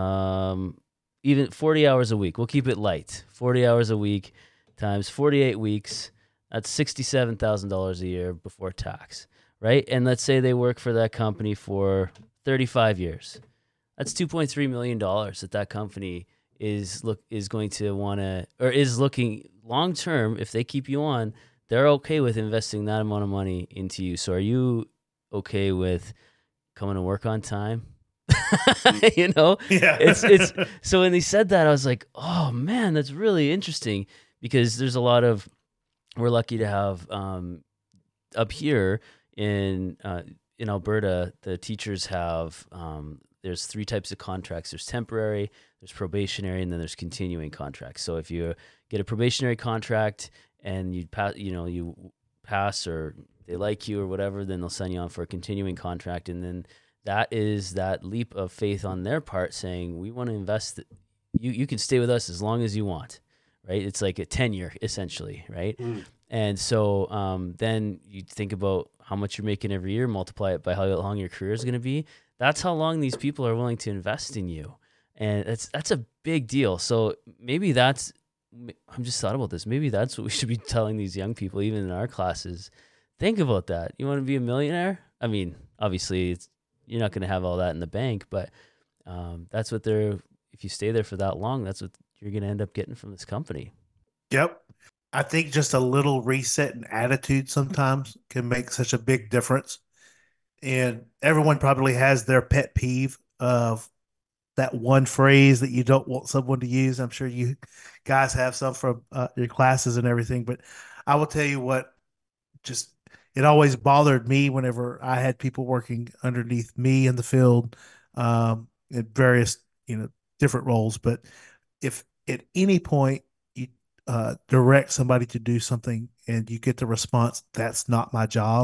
even 40 hours a week. We'll keep it light. 40 hours a week times 48 weeks. That's $67,000 a year before tax, right? And let's say they work for that company for 35 years. That's $2.3 million that company is going to want to, or is looking long term. If they keep you on, they're okay with investing that amount of money into you. So are you okay with coming to work on time? You know, Yeah. it's so when they said that, I was like, oh man, that's really interesting, because there's a lot of, we're lucky to have up here in Alberta, the teachers have there's 3 types of contracts. There's temporary, there's probationary, and then there's continuing contracts. So if you get a probationary contract and you pass or they like you or whatever, then they'll send you on for a continuing contract, and then that is that leap of faith on their part saying, we want to invest. You can stay with us as long as you want, right? It's like a tenure essentially, right? Mm. And so then you think about how much you're making every year, multiply it by how long your career is going to be. That's how long these people are willing to invest in you. And that's a big deal. So maybe I'm just thought about this. Maybe that's what we should be telling these young people, even in our classes. Think about that. You want to be a millionaire? I mean, obviously you're not going to have all that in the bank, but that's what if you stay there for that long, that's what you're going to end up getting from this company. Yep. I think just a little reset in attitude sometimes can make such a big difference. And everyone probably has their pet peeve of that one phrase that you don't want someone to use. I'm sure you guys have some from your classes and everything, but I will tell you what, just it always bothered me whenever I had people working underneath me in the field, in various, different roles. But if at any point you direct somebody to do something and you get the response, "That's not my job,"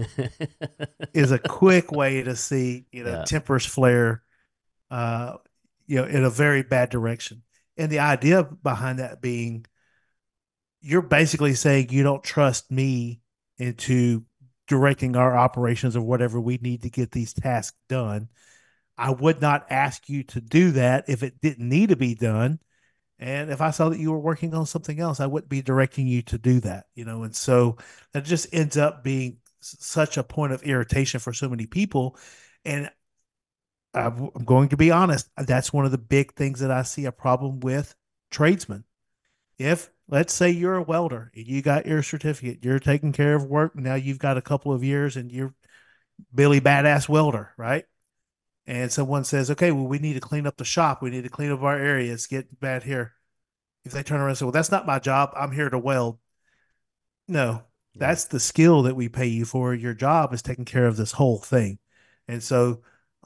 is a quick way to see, Yeah. tempers flare, uh, in a very bad direction. And the idea behind that being, you're basically saying you don't trust me into directing our operations or whatever we need to get these tasks done. I would not ask you to do that if it didn't need to be done. And if I saw that you were working on something else, I wouldn't be directing you to do that, And so that just ends up being such a point of irritation for so many people. And I'm going to be honest, that's one of the big things that I see a problem with tradesmen. If, let's say, you're a welder and you got your certificate, you're taking care of work, now you've got a couple of years and you're Billy Badass welder, right? And someone says, okay, well, we need to clean up the shop. We need to clean up our area. It's getting bad here. If they turn around and say, well, that's not my job. I'm here to weld. No, that's the skill that we pay you for. Your job is taking care of this whole thing. And so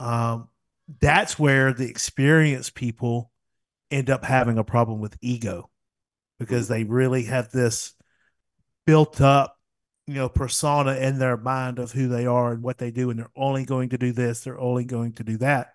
that's where the experienced people end up having a problem with ego, because they really have this built up, persona in their mind of who they are and what they do. And they're only going to do this. They're only going to do that.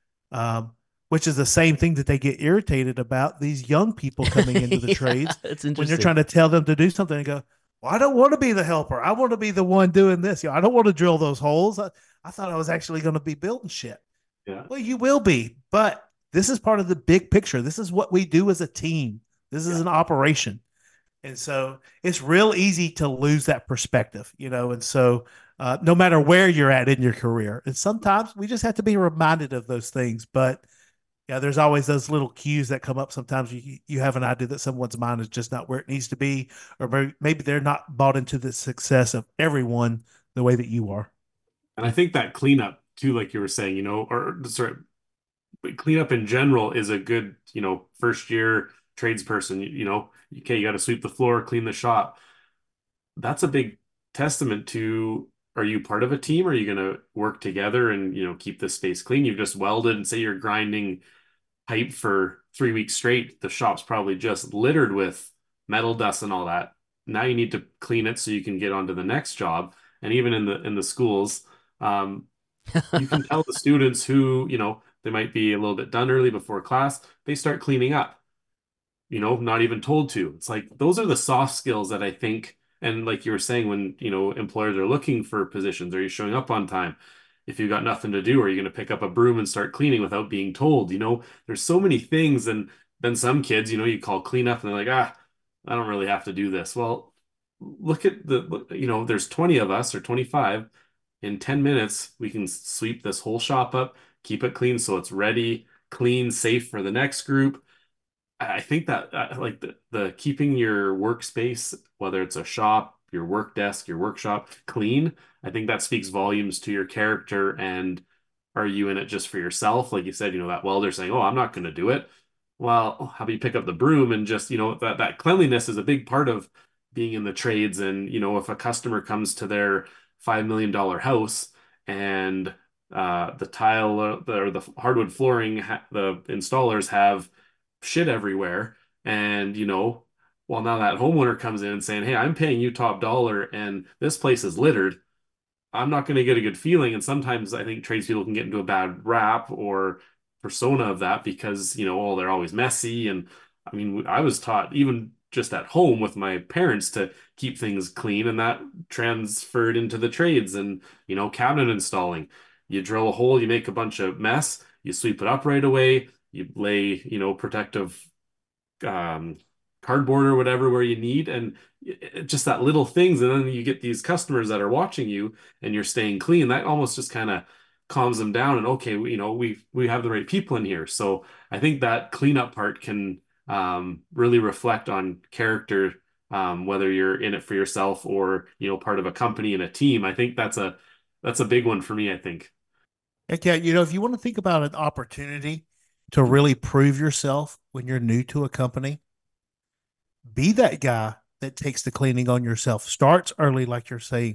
Which is the same thing that they get irritated about these young people coming into the trades. It's interesting. When you're trying to tell them to do something and go, well, I don't want to be the helper. I want to be the one doing this. I don't want to drill those holes. I thought I was actually going to be building shit. Yeah. Well, you will be, but this is part of the big picture. This is what we do as a team. This is an operation. And so it's real easy to lose that perspective, and so no matter where you're at in your career, and sometimes we just have to be reminded of those things. But yeah, there's always those little cues that come up. Sometimes you have an idea that someone's mind is just not where it needs to be, or maybe they're not bought into the success of everyone the way that you are. And I think that cleanup too, like you were saying, cleanup in general is a good, first year tradesperson, okay, you got to sweep the floor, clean the shop. That's a big testament to, are you part of a team? Are you going to work together and, keep this space clean? You've just welded and say you're grinding pipe for 3 weeks straight. The shop's probably just littered with metal dust and all that. Now you need to clean it so you can get on to the next job. And even in the schools, You can tell the students who, they might be a little bit done early before class, they start cleaning up, not even told to. It's like those are the soft skills that I think, and like you were saying, when, employers are looking for positions, are you showing up on time? If you've got nothing to do, are you going to pick up a broom and start cleaning without being told? There's so many things. And then some kids, you call cleanup and they're like, I don't really have to do this. Well, look at there's 20 of us or 25. In 10 minutes, we can sweep this whole shop up, keep it clean so it's ready, clean, safe for the next group. I think that like the keeping your workspace, whether it's a shop, your work desk, your workshop clean, I think that speaks volumes to your character. And are you in it just for yourself? Like you said, that welder saying, "Oh, I'm not going to do it." Well, how about you pick up the broom and just, that cleanliness is a big part of being in the trades. And, if a customer comes to their $5 million house and the tile or the hardwood flooring, the installers have shit everywhere. And, well, now that homeowner comes in and saying, "Hey, I'm paying you top dollar and this place is littered." I'm not going to get a good feeling. And sometimes I think tradespeople can get into a bad rap or persona of that because, oh, they're always messy. And I mean, I was taught even just at home with my parents to keep things clean, and that transferred into the trades and, cabinet installing. You drill a hole, you make a bunch of mess, you sweep it up right away, you lay, protective um, cardboard or whatever where you need, and just that little things. And then you get these customers that are watching you and you're staying clean. That almost just kind of calms them down. And okay, we have the right people in here. So I think that cleanup part can really reflect on character, whether you're in it for yourself or part of a company and a team. I think that's a big one for me, I think. Okay, if you want to think about an opportunity to really prove yourself when you're new to a company, be that guy that takes the cleaning on yourself. Starts early, like you're saying.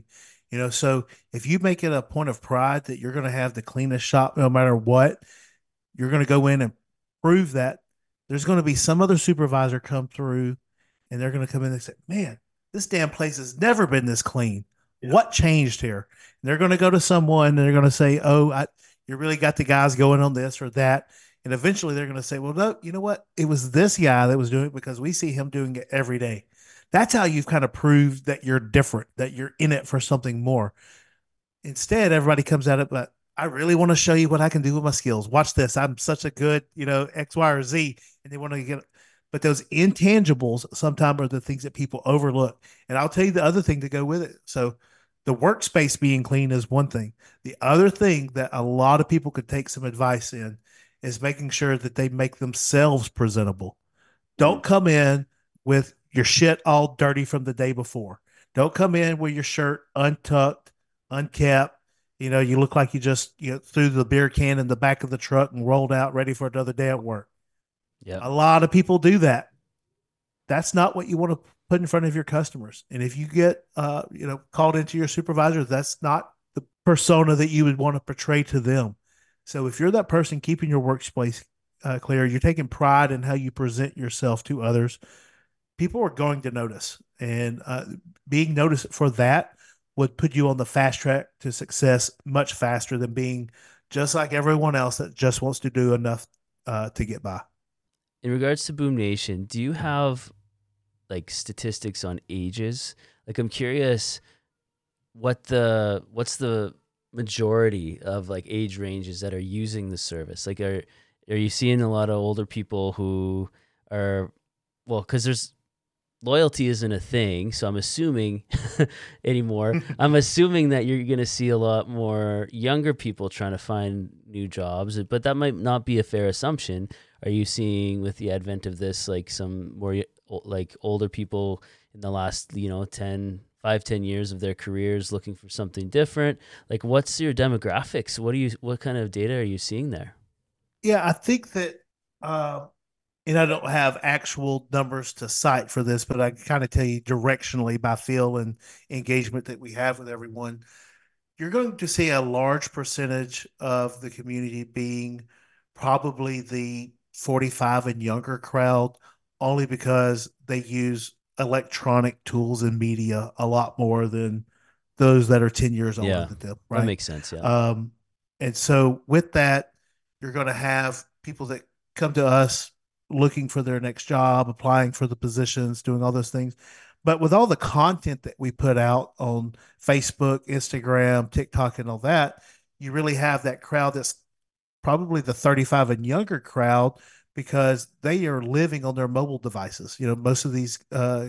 So if you make it a point of pride that you're going to have the cleanest shop no matter what, you're going to go in and prove that. There's going to be some other supervisor come through and they're going to come in and say, "Man, this damn place has never been this clean. Yeah. What changed here?" And they're going to go to someone and they're going to say, "Oh, you really got the guys going on this or that." And eventually they're going to say, "Well, no, you know what? It was this guy that was doing it because we see him doing it every day." That's how you've kind of proved that you're different, that you're in it for something more. Instead, everybody comes at it, but I really want to show you what I can do with my skills. Watch this. I'm such a good, X, Y, or Z. And they want to get, but those intangibles sometimes are the things that people overlook. And I'll tell you the other thing to go with it. So the workspace being clean is one thing. The other thing that a lot of people could take some advice in is making sure that they make themselves presentable. Mhm. Don't come in with your shit all dirty from the day before. Don't come in with your shirt untucked, unkept. You look like you just threw the beer can in the back of the truck and rolled out ready for another day at work. Yep. A lot of people do that. That's not what you want to put in front of your customers. And if you get called into your supervisor, that's not the persona that you would want to portray to them. So if you're that person keeping your workspace clear, you're taking pride in how you present yourself to others, people are going to notice. And being noticed for that would put you on the fast track to success much faster than being just like everyone else that just wants to do enough to get by. In regards to Boom Nation, do you have like statistics on ages? Like I'm curious what's the majority of like age ranges that are using the service? Like are you seeing a lot of older people who are, well, because there's loyalty isn't a thing, so I'm assuming anymore. I'm assuming that you're going to see a lot more younger people trying to find new jobs, but that might not be a fair assumption. Are you seeing with the advent of this like some more like older people in the last 10 years of their careers looking for something different? Like what's your demographics? What kind of data are you seeing there? Yeah, I think that, and I don't have actual numbers to cite for this, but I can kind of tell you directionally by feel and engagement that we have with everyone. You're going to see a large percentage of the community being probably the 45 and younger crowd, only because they use electronic tools and media a lot more than those that are 10 years older Yeah, than them, that right? makes sense. Yeah. Um, And so with that, you're going to have people that come to us looking for their next job, applying for the positions, doing all those things. But with all the content that we put out on Facebook, Instagram, TikTok, and all that, you really have that crowd that's probably the 35 and younger crowd because they are living on their mobile devices. Most of these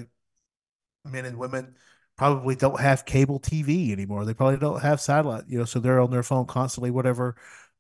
men and women probably don't have cable TV anymore. They probably don't have satellite, so they're on their phone constantly, whatever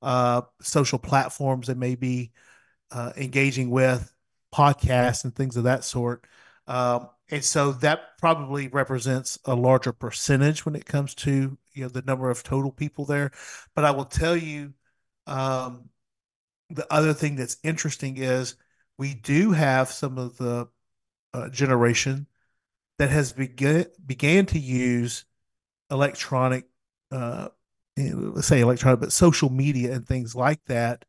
social platforms they may be engaging with, podcasts and things of that sort. And so that probably represents a larger percentage when it comes to the number of total people there. But I will tell you, um, the other thing that's interesting is we do have some of the generation that has began to use electronic, uh, let's say electronic, but social media and things like that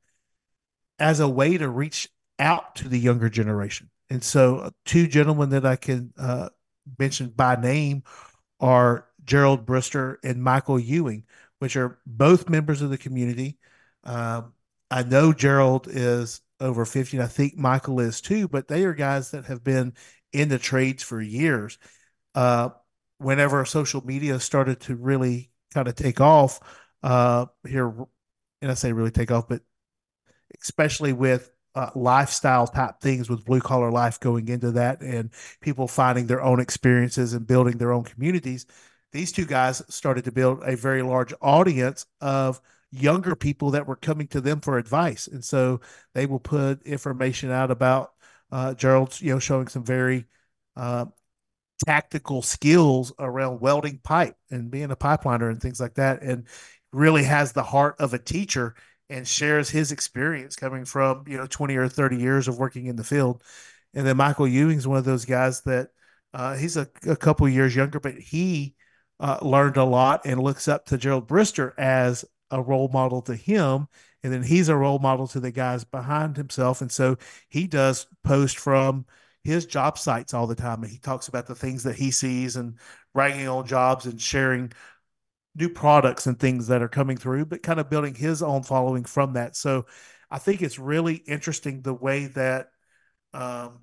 as a way to reach out to the younger generation. And so, two gentlemen that I can mention by name are Gerald Brister and Michael Ewing, which are both members of the community. Um, I know Gerald is over 50, and I think Michael is too, but they are guys that have been in the trades for years. Uh, Whenever social media started to really kind of take off here, and I say really take off, but especially with lifestyle type things with blue collar life going into that and people finding their own experiences and building their own communities. These two guys started to build a very large audience of younger people that were coming to them for advice. And so they will put information out about Gerald's, showing some very uh, tactical skills around welding pipe and being a pipeliner and things like that, and really has the heart of a teacher and shares his experience coming from 20 or 30 years of working in the field. And then Michael Ewing's one of those guys that he's a couple years younger, but he learned a lot and looks up to Gerald Brister as a role model to him. And then he's a role model to the guys behind himself. And so he does post from his job sites all the time. And he talks about the things that he sees and bragging on jobs and sharing new products and things that are coming through, but kind of building his own following from that. So I think it's really interesting the way that um,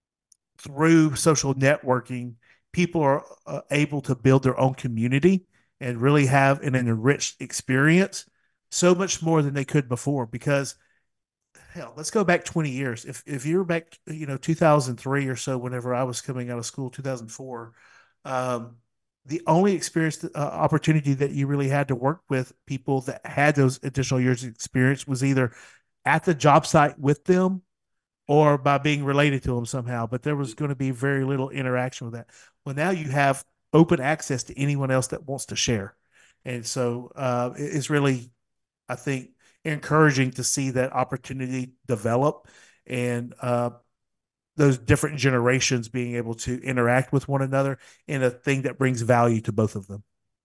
through social networking, people are able to build their own community and really have an enriched experience so much more than they could before. Because hell, let's go back 20 years. If you're back, 2003 or so, whenever I was coming out of school, 2004, um, the only experience opportunity that you really had to work with people that had those additional years of experience was either at the job site with them or by being related to them somehow. But there was going to be very little interaction with that. Well, now you have open access to anyone else that wants to share. And so it's really, I think, encouraging to see that opportunity develop and those different generations being able to interact with one another in a thing that brings value to both of them.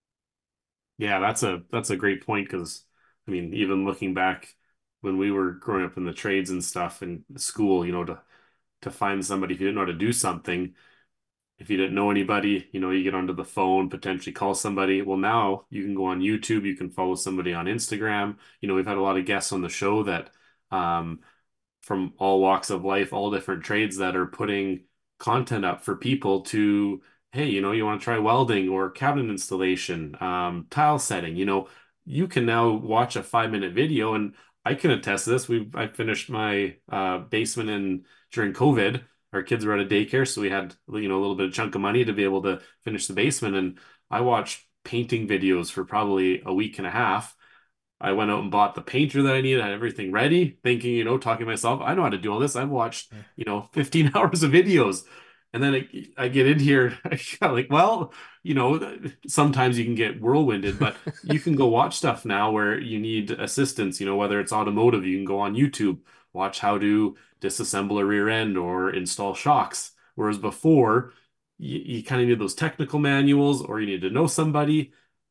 Yeah, that's a great point because I mean, even looking back when we were growing up in the trades and stuff in school, to find somebody if you didn't know how to do something, if you didn't know anybody, you get onto the phone, potentially call somebody. Well, now you can go on YouTube, you can follow somebody on Instagram. We've had a lot of guests on the show that um from all walks of life, all different trades that are putting content up for people to, hey, you want to try welding or cabinet installation, tile setting, you can now watch a 5-minute video and I can attest to this. I finished my basement in during COVID. Our kids were at a daycare, so we had, a little bit of chunk of money to be able to finish the basement. And I watched painting videos for probably a week and a half. I went out and bought the painter that I needed, had everything ready, thinking, talking to myself, I know how to do all this. I've watched, 15 hours of videos. And then I get in here, I got like, well, sometimes you can get whirlwinded, but you can go watch stuff now where you need assistance, whether it's automotive, you can go on YouTube, watch how to disassemble a rear end or install shocks. Whereas before, you kind of need those technical manuals or you need to know somebody.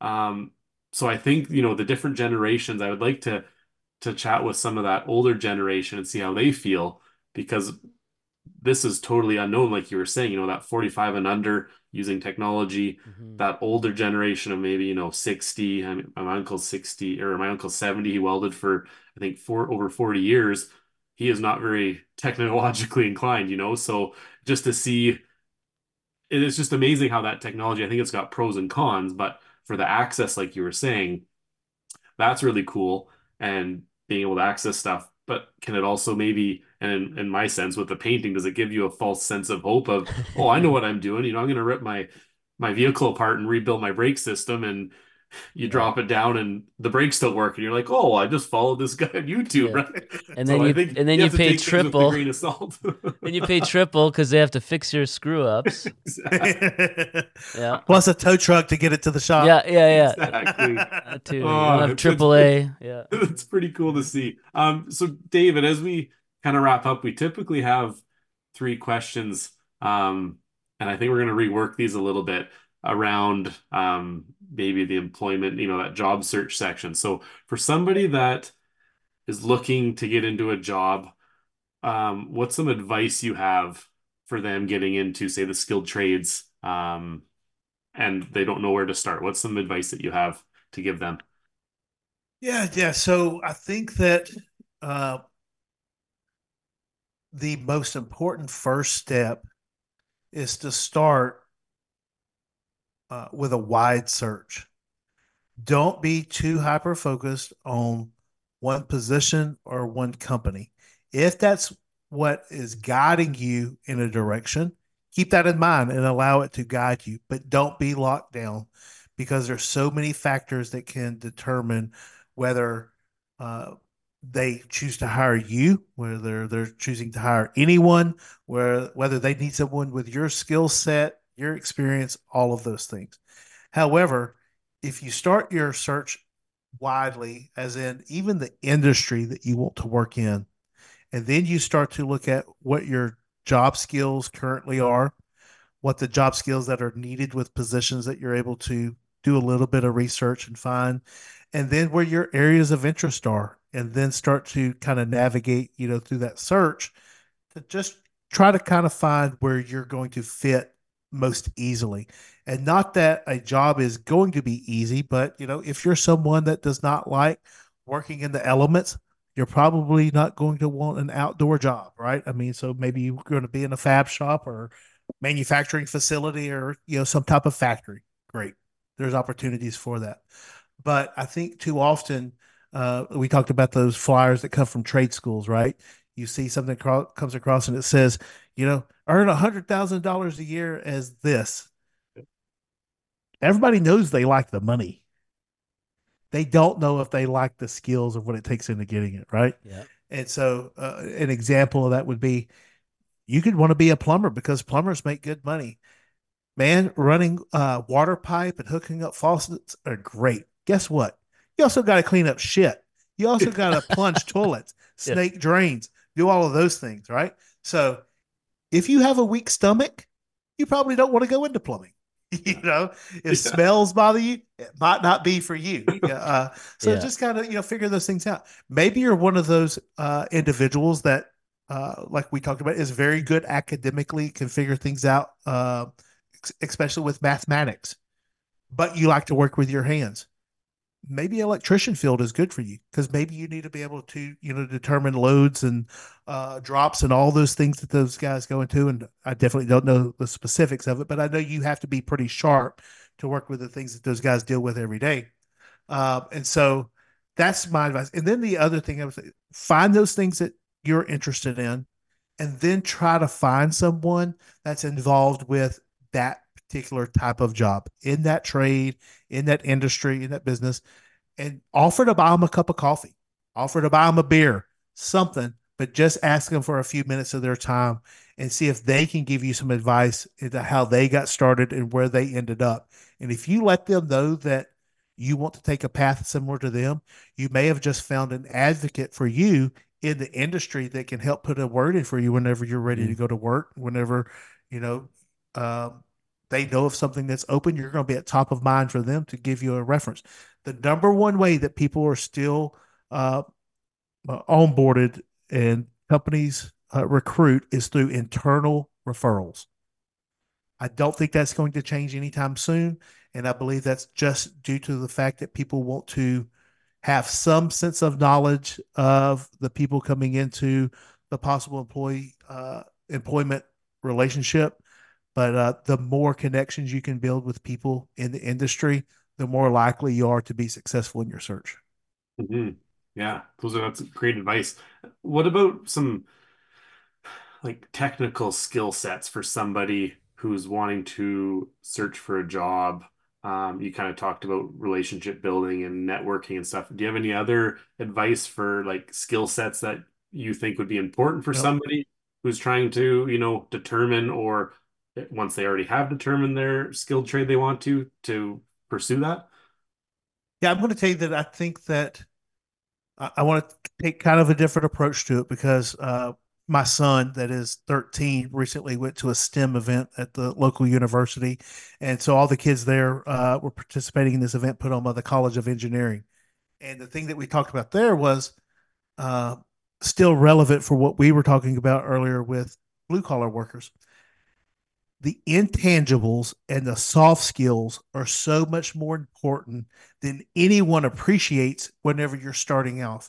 So I think, the different generations, I would like to chat with some of that older generation and see how they feel because this is totally unknown, like you were saying, that 45 and under using technology, Mm-hmm. that older generation of maybe, 60. I mean, my uncle's 60 or my uncle's 70. He welded for, I think, over 40 years. He is not very technologically inclined, so just to see, it is just amazing how that technology, I think it's got pros and cons, but for the access, like you were saying, that's really cool and being able to access stuff. But can it also maybe, and in my sense with the painting, does it give you a false sense of hope of, oh, I know what I'm doing. I'm going to rip my vehicle apart and rebuild my brake system, and you Yeah. drop it down and the brakes still work, and you're like, oh, I just followed this guy on YouTube, Yeah. right? And So then I you think and then you you have to pay take things with a triple. grain of salt. Then you pay triple because they have to fix your screw ups. Exactly. Yeah. Plus a tow truck to get it to the shop. Yeah, yeah, yeah. Exactly. That too. You Oh, don't have it's triple A. Yeah. it's pretty cool to see. So David, as we kind of wrap up, we typically have three questions, and I think we're going to rework these a little bit around maybe the employment, that job search section. So for somebody that is looking to get into a job, what's some advice you have for them getting into, say, the skilled trades, and they don't know where to start? What's some advice that you have to give them? Yeah. So I think that uh, the most important first step is to start with a wide search. Don't be too hyper focused on one position or one company. If that's what is guiding you in a direction, keep that in mind and allow it to guide you, but don't be locked down because there's so many factors that can determine whether uh, they choose to hire you, whether they're choosing to hire anyone, whether they need someone with your skill set, your experience, all of those things. However, if you start your search widely, as in even the industry that you want to work in, and then you start to look at what your job skills currently are, what the job skills that are needed with positions that you're able to do a little bit of research and find, and then where your areas of interest are, and then start to kind of navigate, through that search to just try to kind of find where you're going to fit most easily. And not that a job is going to be easy, but if you're someone that does not like working in the elements, you're probably not going to want an outdoor job, right? I mean, so maybe you're going to be in a fab shop or manufacturing facility or some type of factory. Great. There's opportunities for that. But I think too often we talked about those flyers that come from trade schools, right? You see something comes across and it says, earn $100,000 a year as this. Everybody knows they like the money. They don't know if they like the skills of what it takes into getting it, right? Yeah. And so, an example of that would be you could want to be a plumber because plumbers make good money. Man, running water pipe and hooking up faucets are great. Guess what? You also got to clean up shit. You also got to plunge toilets, Yeah. snake drains, do all of those things, right? So if you have a weak stomach, you probably don't want to go into plumbing. If Yeah. smells bother you, it might not be for you. So Yeah. just kind of figure those things out. Maybe you're one of those individuals that, like we talked about, is very good academically, can figure things out, especially with mathematics. But you like to work with your hands. Maybe electrician field is good for you because maybe you need to be able to determine loads and drops and all those things that those guys go into. And I definitely don't know the specifics of it, but I know you have to be pretty sharp to work with the things that those guys deal with every day. And so that's my advice. And then the other thing I would say, find those things that you're interested in, and then try to find someone that's involved with that particular type of job in that trade, in that industry, in that business, and offer to buy them a cup of coffee, offer to buy them a beer, something, but just ask them for a few minutes of their time and see if they can give you some advice into how they got started and where they ended up. And if you let them know that you want to take a path similar to them, you may have just found an advocate for you in the industry that can help put a word in for you whenever you're ready to go to work, whenever, you know, um, they know of something that's open, you're going to be at top of mind for them to give you a reference. The number one way that people are still onboarded and companies recruit is through internal referrals. I don't think that's going to change anytime soon. And I believe that's just due to the fact that people want to have some sense of knowledge of the people coming into the possible employment relationship. But the more connections you can build with people in the industry, the more likely you are to be successful in your search. Hmm. Yeah, that's great advice. What about some like technical skill sets for somebody who's wanting to search for a job? You kind of talked about relationship building and networking and stuff. Do you have any other advice for like skill sets that you think would be important for Yep. somebody who's trying to, determine, or once they already have determined their skilled trade they want to pursue that? Yeah, I'm going to tell you that I think that I want to take kind of a different approach to it because my son, that is 13, recently went to a STEM event at the local university. And so all the kids there were participating in this event put on by the College of Engineering. And the thing that we talked about there was uh, still relevant for what we were talking about earlier with blue collar workers. The intangibles and the soft skills are so much more important than anyone appreciates whenever you're starting off.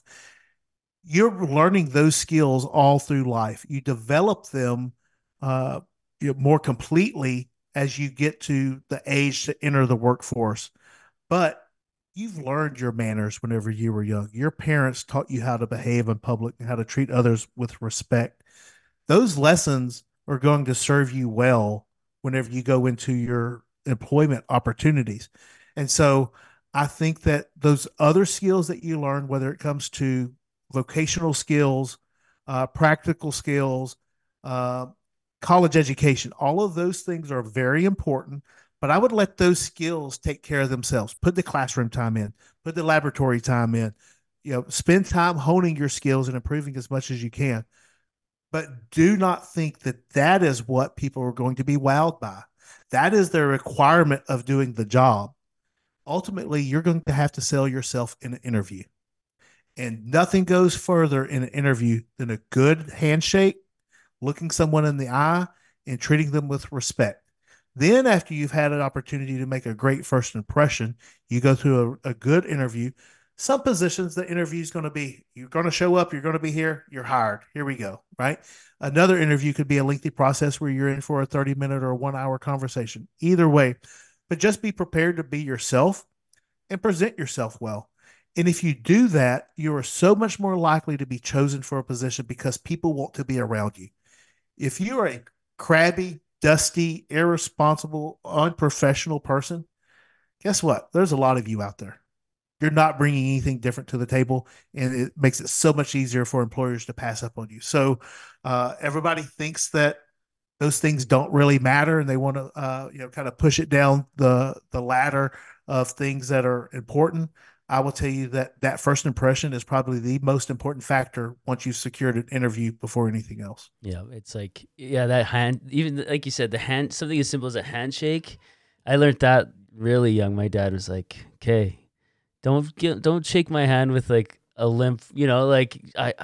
You're learning those skills all through life. You develop them uh, more completely as you get to the age to enter the workforce. But you've learned your manners whenever you were young. Your parents taught you how to behave in public and how to treat others with respect. Those lessons are going to serve you well whenever you go into your employment opportunities. And so I think that those other skills that you learn, whether it comes to vocational skills, practical skills, uh, college education, all of those things are very important. But I would let those skills take care of themselves. Put the classroom time in, put the laboratory time in, spend time honing your skills and improving as much as you can. But do not think that that is what people are going to be wowed by. That is the requirement of doing the job. Ultimately, you're going to have to sell yourself in an interview. And nothing goes further in an interview than a good handshake, looking someone in the eye, and treating them with respect. Then, after you've had an opportunity to make a great first impression, you go through a good interview. Some positions, the interview is going to be you're going to show up, you're going to be here, you're hired. Here we go, right? Another interview could be a lengthy process where you're in for a 30-minute or a 1 hour conversation. Either way, but just be prepared to be yourself and present yourself well. And if you do that, you are so much more likely to be chosen for a position because people want to be around you. If you are a crabby, dusty, irresponsible, unprofessional person, guess what? There's a lot of you out there. You're not bringing anything different to the table, and it makes it so much easier for employers to pass up on you. So everybody thinks that those things don't really matter, and they want to kind of push it down the ladder of things that are important. I will tell you that that first impression is probably the most important factor once you've secured an interview before anything else. Yeah, it's like, that hand, even like you said, the hand, something as simple as a handshake. I learned that really young. My dad was like, "Okay, don't shake my hand with like a limp, like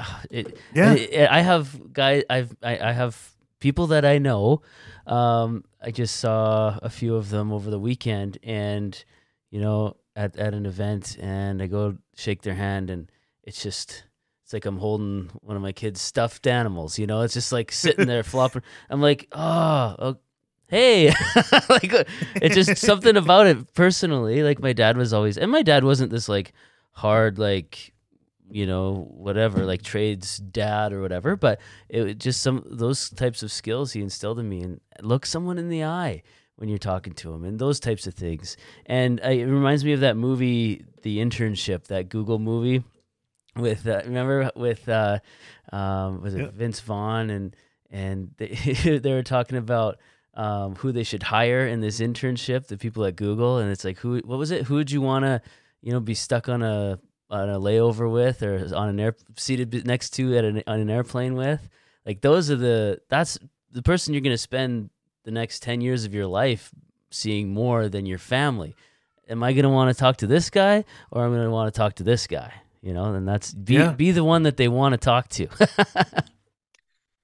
I have guys, I have people that I know. I just saw a few of them over the weekend, and at an event, and I go shake their hand, and it's like I'm holding one of my kids' stuffed animals. It's just like sitting there flopping. I'm like, oh, hey, like it's just something about it personally. Like my dad was always, and my dad wasn't this like hard, like, whatever, like trades dad or whatever, but it just some those types of skills he instilled in me, and look someone in the eye when you're talking to him, and those types of things. And it reminds me of that movie, The Internship, that Google movie with remember with was it Vince Vaughn, and they were talking about who they should hire in this internship, the people at Google, and it's like, what was it? Who would you want to be stuck on a layover with, or on seated next to on an airplane with? Like that's the person you're going to spend the next 10 years of your life seeing more than your family. Am I going to want to talk to this guy, or am I going to want to talk to this guy? And that's be the one that they want to talk to.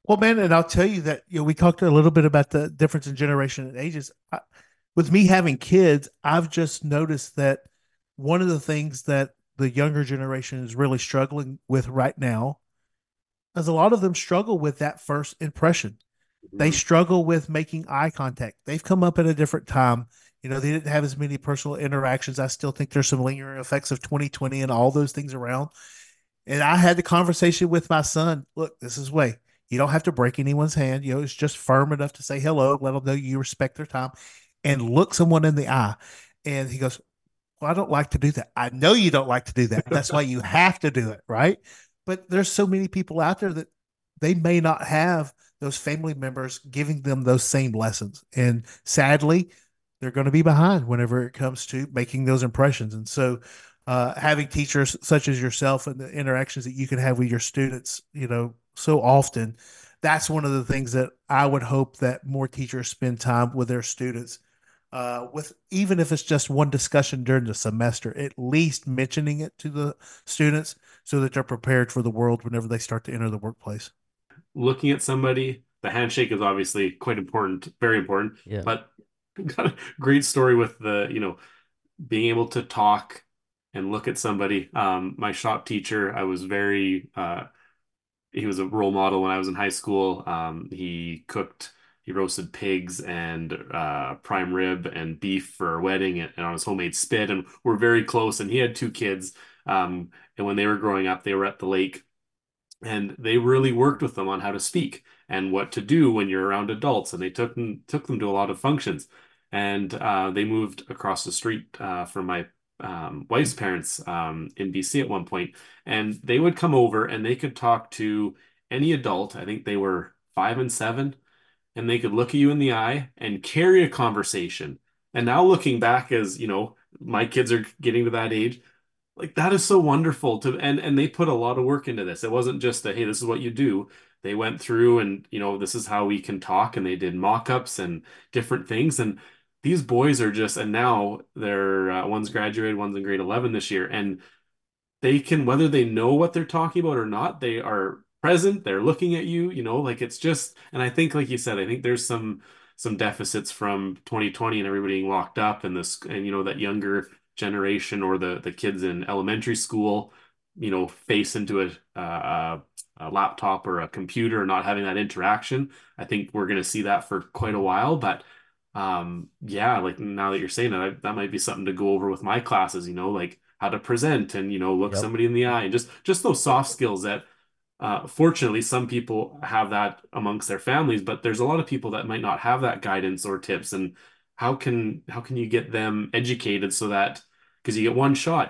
Well, man, and I'll tell you that, we talked a little bit about the difference in generation and ages. With me having kids, I've just noticed that one of the things that the younger generation is really struggling with right now is a lot of them struggle with that first impression. They Mhm. struggle with making eye contact. They've come up at a different time. They didn't have as many personal interactions. I still think there's some lingering effects of 2020 and all those things around. And I had the conversation with my son. Look, this is way. You don't have to break anyone's hand. It's just firm enough to say hello, let them know you respect their time, and look someone in the eye. And he goes, well, I don't like to do that. I know you don't like to do that. That's why you have to do it, right? But there's so many people out there that they may not have those family members giving them those same lessons. And sadly, they're going to be behind whenever it comes to making those impressions. And so, having teachers such as yourself and the interactions that you can have with your students, so often, that's one of the things that I would hope that more teachers spend time with their students, with even if it's just one discussion during the semester, at least mentioning it to the students so that they're prepared for the world whenever they start to enter the workplace. Looking at somebody, the handshake is obviously quite important, very important, Yeah. but got a great story with the being able to talk and look at somebody. My shop teacher, I was very he was a role model when I was in high school. He roasted pigs and prime rib and beef for our wedding and on his homemade spit, and we're very close. And he had two kids, and when they were growing up, they were at the lake, and they really worked with them on how to speak and what to do when you're around adults. And they took them to a lot of functions, and they moved across the street from my wife's parents in BC at one point, and they would come over and they could talk to any adult. I think they were 5 and 7, and they could look at you in the eye and carry a conversation. And now looking back, as my kids are getting to that age, like that is so wonderful to and they put a lot of work into this. It wasn't just a hey, this is what you do. They went through and this is how we can talk, and they did mock-ups and different things. And these boys are just, and now they're one's graduated, one's in grade 11 this year, and they can, whether they know what they're talking about or not, they are present, they're looking at you, like it's just. And I think, like you said, I think there's some deficits from 2020 and everybody being locked up, and this, and that younger generation or the kids in elementary school, face into a laptop or a computer and not having that interaction. I think we're going to see that for quite a while. But yeah, like now that you're saying that might be something to go over with my classes, like how to present and look Yep. somebody in the eye, and just those soft skills that fortunately some people have that amongst their families, but there's a lot of people that might not have that guidance or tips. And how can you get them educated so that, because you get one shot,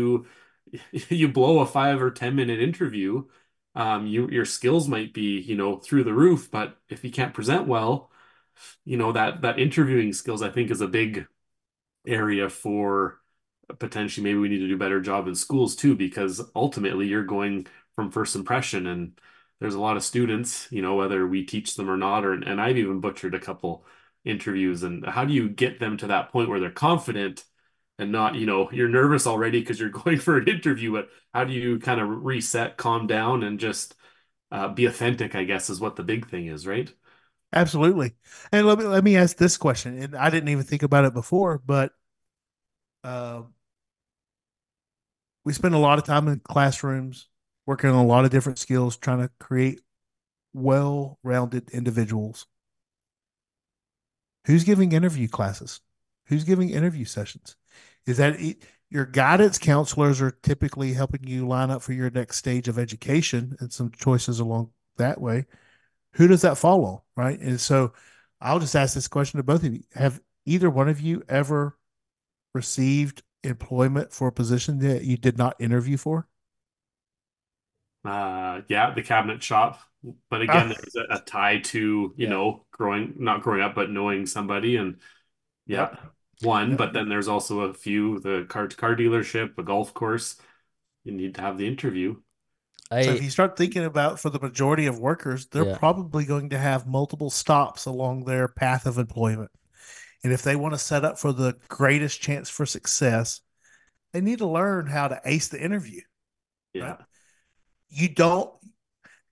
you blow a 5 or 10 minute interview, your skills might be through the roof, but if you can't present well, that interviewing skills, I think, is a big area for potentially, maybe we need to do a better job in schools too, because ultimately you're going from first impression. And there's a lot of students, whether we teach them or not, or and I've even butchered a couple interviews. And how do you get them to that point where they're confident and not, you're nervous already because you're going for an interview, but how do you kind of reset, calm down, and just be authentic, I guess, is what the big thing is, right? Absolutely. And let me ask this question. And I didn't even think about it before, but uh, we spend a lot of time in classrooms working on a lot of different skills, trying to create well-rounded individuals. Who's giving interview classes? Who's giving interview sessions? Is that your guidance counselors are typically helping you line up for your next stage of education and some choices along that way? Who does that fall on, right? And so I'll just ask this question to both of you. Have either one of you ever received employment for a position that you did not interview for? Yeah, the cabinet shop. But again, Ah, there's a tie to, Yeah. not growing up, but knowing somebody. And yep. yeah, one. Yep. But then there's also a few, the car dealership, a golf course. You need to have the interview. So if I you start thinking about for the majority of workers, they're yeah. probably going to have multiple stops along their path of employment. And if they want to set up for the greatest chance for success, they need to learn how to ace the interview, right? Yeah. You don't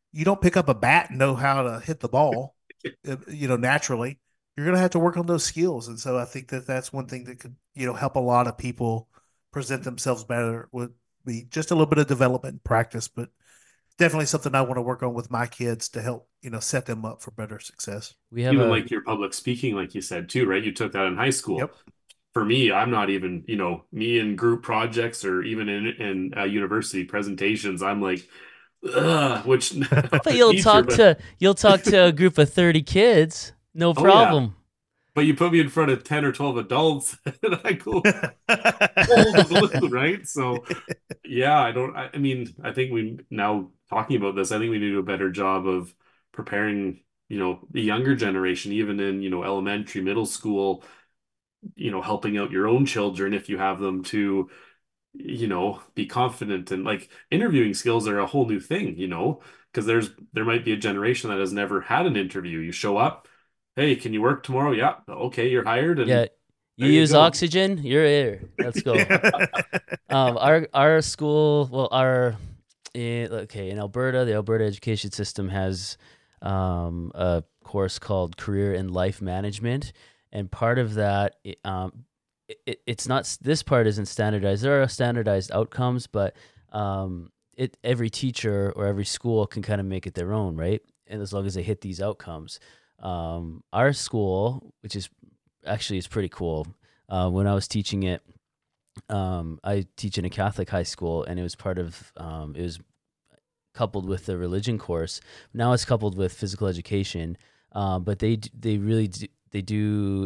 you don't pick up a bat and know how to hit the ball, naturally. You're going to have to work on those skills. And so I think that that's one thing that could, help a lot of people present themselves better would be just a little bit of development and practice, but definitely something I want to work on with my kids to help, set them up for better success. We have Even a like your public speaking, like you said too, right? You took that in high school. Yep. For me, I'm not even, me in group projects or even in university presentations, I'm like, ugh, which I'm but a teacher, but you'll talk to a group of 30 kids, no oh yeah, problem. but you put me in front of 10 or 12 adults and I go hold the balloon, right? So yeah, I mean, I think we now talking about this, I think we need to do a better job of preparing, the younger generation, even in, elementary, middle school, helping out your own children if you have them to, be confident, and like interviewing skills are a whole new thing, because there might be a generation that has never had an interview. You show up, hey, can you work tomorrow? Yeah, okay, you're hired, Yeah, and you there you use go. oxygen, you're here. Let's go. Yeah. Our school, well, okay, in Alberta, the Alberta education system has a course called Career and Life Management, and part of that, it's not, this part isn't standardized. There are standardized outcomes, but every teacher or every school can kind of make it their own, right? And as long as they hit these outcomes, our school, which is actually is pretty cool. When I was teaching it, I teach in a Catholic high school, and it was it was coupled with the religion course. Now it's coupled with physical education, but they really they do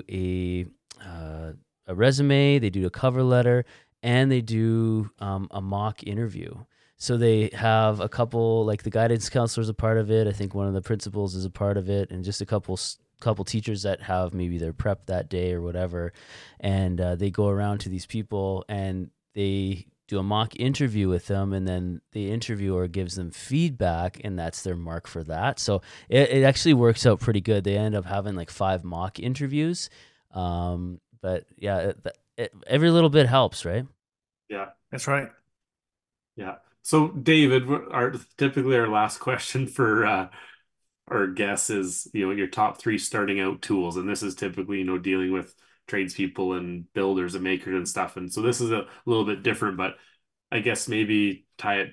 a resume, they do a cover letter, and they do a mock interview. So they have a couple, like the guidance counselor is a part of it. I think one of the principals is a part of it, and just a couple teachers that have maybe their prep that day or whatever, and they go around to these people and they do a mock interview with them, and then the interviewer gives them feedback, and that's their mark for that. So it actually works out pretty good. They end up having like 5 mock interviews, but yeah, every little bit helps, right? Yeah, That's right. yeah. So David, typically our last question for our guests is, your top 3 starting out tools, and this is typically, dealing with tradespeople and builders and makers and stuff. And so this is a little bit different, but I guess maybe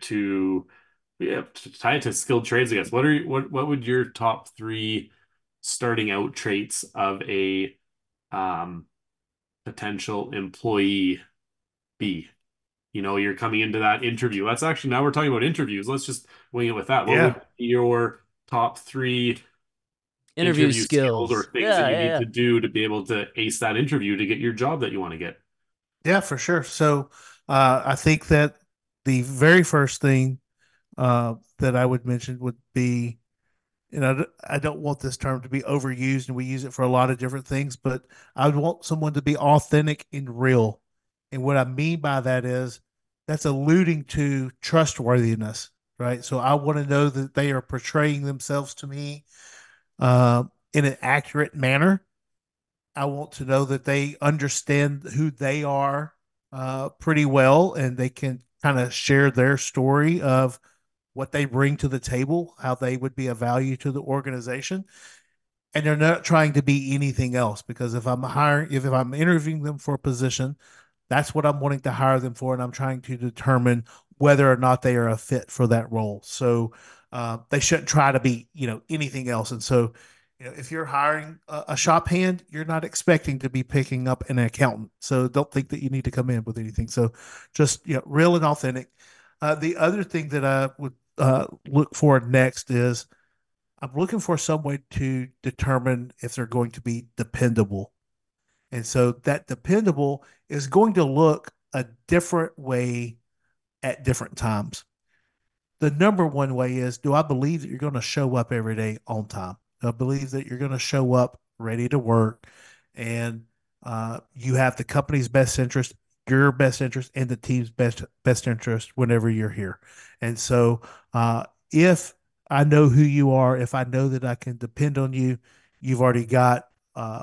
tie it to skilled trades. I guess what would your top 3 starting out traits of a um, potential employee be? You're coming into that interview. Let's actually, now we're talking about interviews. Let's just wing it with that. What would Yeah. be your top 3 Interview interview skills or skills. things that Yeah, you yeah, need yeah. to do to be able to ace that interview to get your job that you want to get? Yeah, for sure. So I think that the very first thing that I would mention would be, I don't want this term to be overused, and we use it for a lot of different things, but I would want someone to be authentic and real. And what I mean by that is that's alluding to trustworthiness, right? So I want to know that they are portraying themselves to me in an accurate manner. I want to know that they understand who they are pretty well, and they can kind of share their story of what they bring to the table, how they would be a value to the organization. And they're not trying to be anything else, because if I'm interviewing them for a position, that's what I'm wanting to hire them for, and I'm trying to determine whether or not they are a fit for that role. So they shouldn't try to be, anything else. And so, if you're hiring a shop hand, you're not expecting to be picking up an accountant. So don't think that you need to come in with anything. So just, real and authentic. The other thing that I would look for next is I'm looking for some way to determine if they're going to be dependable. And so that dependable is going to look a different way at different times. The number one way is, do I believe that you're going to show up every day on time? Do I believe that you're going to show up ready to work, and you have the company's best interest, your best interest, and the team's best interest whenever you're here? And so if I know who you are, if I know that I can depend on you, you've already got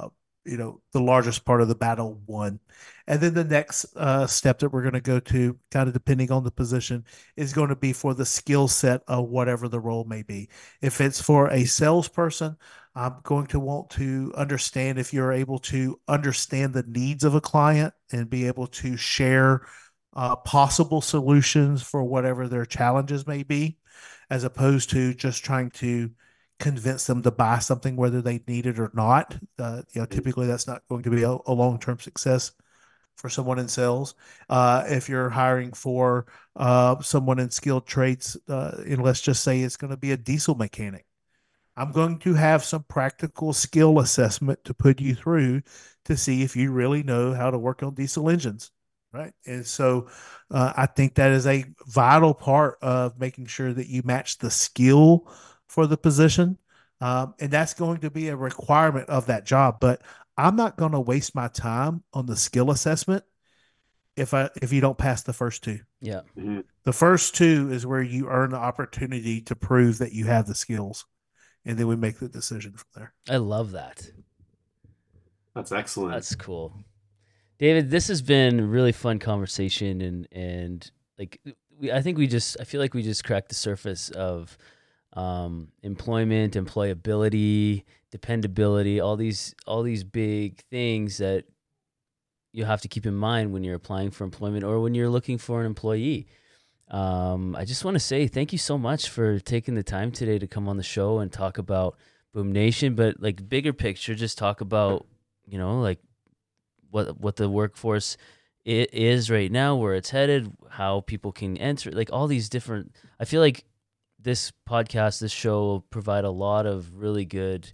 the largest part of the battle won. And then the next step that we're going to go to, kind of depending on the position, is going to be for the skill set of whatever the role may be. If it's for a salesperson, I'm going to want to understand if you're able to understand the needs of a client and be able to share possible solutions for whatever their challenges may be, as opposed to just trying to convince them to buy something whether they need it or not. Typically that's not going to be a long-term success for someone in sales. If you're hiring for someone in skilled trades, and let's just say it's going to be a diesel mechanic, I'm going to have some practical skill assessment to put you through to see if you really know how to work on diesel engines. Right. And so I think that is a vital part of making sure that you match the skill for the position. And that's going to be a requirement of that job. But I'm not going to waste my time on the skill assessment if you don't pass the first two. Yeah. Mm-hmm. The first two is where you earn the opportunity to prove that you have the skills. And then we make the decision from there. I love that. That's excellent. That's cool. David, this has been a really fun conversation, and like I feel like we just cracked the surface of employment, employability, dependability, all these big things that you have to keep in mind when you're applying for employment or when you're looking for an employee. I just want to say thank you so much for taking the time today to come on the show and talk about Boom Nation, but like bigger picture, just talk about, like what the workforce is right now, where it's headed, how people can enter, like all these different. I feel like this podcast, this show will provide a lot of really good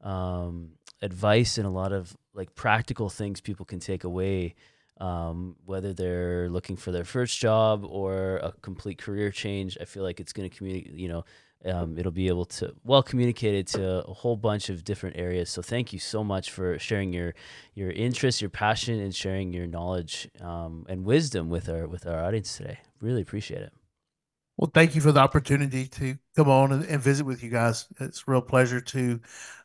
advice and a lot of like practical things people can take away, whether they're looking for their first job or a complete career change. I feel like it's going to communicate, it'll be able to communicated to a whole bunch of different areas. So thank you so much for sharing your interest, your passion, and sharing your knowledge and wisdom with our audience today. Really appreciate it. Well, thank you for the opportunity to come on and visit with you guys. It's a real pleasure to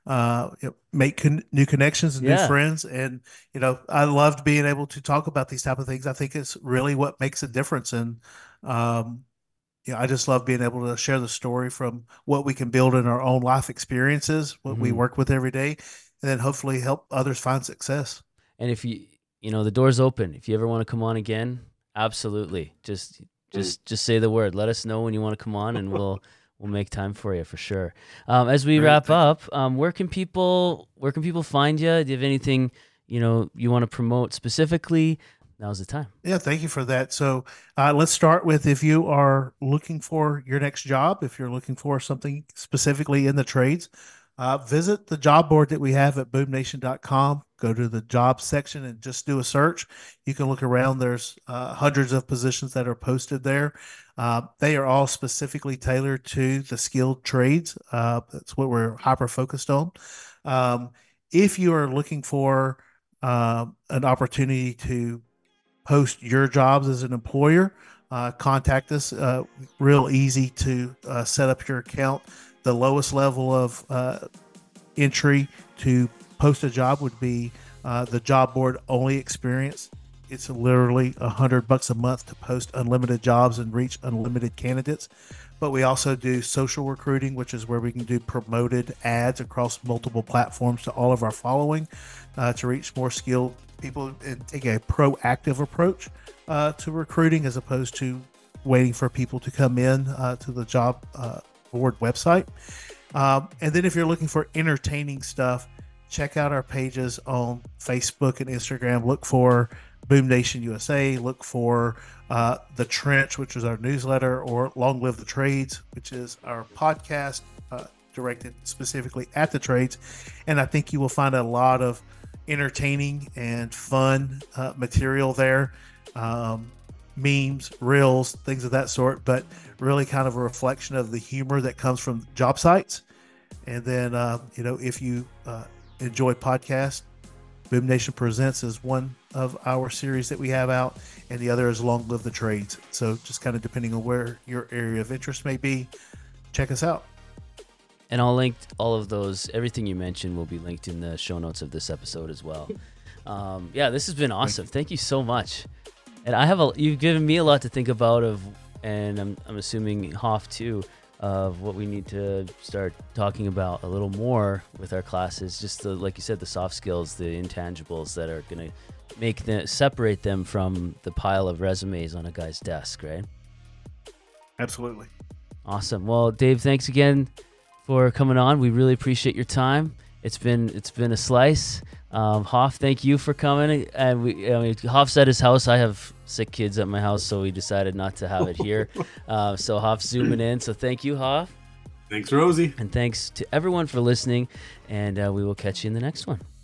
make new connections and new friends. And, I loved being able to talk about these type of things. I think it's really what makes a difference. And, I just love being able to share the story from what we can build in our own life experiences, what we work with every day, and then hopefully help others find success. And if the door's open, if you ever want to come on again, absolutely. Just say the word. Let us know when you want to come on, and we'll make time for you for sure. As we wrap up, where can people find you? Do you have anything you want to promote specifically? Now's the time. Yeah, thank you for that. So let's start with, if you are looking for your next job, if you're looking for something specifically in the trades, visit the job board that we have at boomnation.com. Go to the job section and just do a search. You can look around. There's hundreds of positions that are posted there. They are all specifically tailored to the skilled trades. That's what we're hyper focused on. If you are looking for an opportunity to post your jobs as an employer, contact us. Real easy to set up your account. The lowest level of entry to post a job would be the job board only experience. It's literally $100 a month to post unlimited jobs and reach unlimited candidates. But we also do social recruiting, which is where we can do promoted ads across multiple platforms to all of our following to reach more skilled people and take a proactive approach to recruiting, as opposed to waiting for people to come in to the job board website. And then if you're looking for entertaining stuff, check out our pages on Facebook and Instagram. Look for Boom Nation USA. Look for The Trench, which is our newsletter, or Long Live the Trades, which is our podcast directed specifically at the trades. And I think you will find a lot of entertaining and fun material there. Memes, reels, things of that sort, but really kind of a reflection of the humor that comes from job sites. And then, if you enjoy podcasts, Boom Nation Presents is one of our series that we have out, and the other is Long Live the Trades. So just kind of depending on where your area of interest may be, check us out. And I'll link all of those. Everything you mentioned will be linked in the show notes of this episode as well. Yeah, this has been awesome. Thank you so much. And you've given me a lot to think about and I'm assuming Hoff too, of what we need to start talking about a little more with our classes. Just like you said, the soft skills, the intangibles that are going to separate them from the pile of resumes on a guy's desk, right? Absolutely. Awesome. Well, Dave, thanks again for coming on. We really appreciate your time. It's been a slice. Hoff, thank you for coming. And Hoff's at his house. I have sick kids at my house, so we decided not to have it here. So Hoff's zooming in. So thank you, Hoff. Thanks, Rosie. And thanks to everyone for listening. And we will catch you in the next one.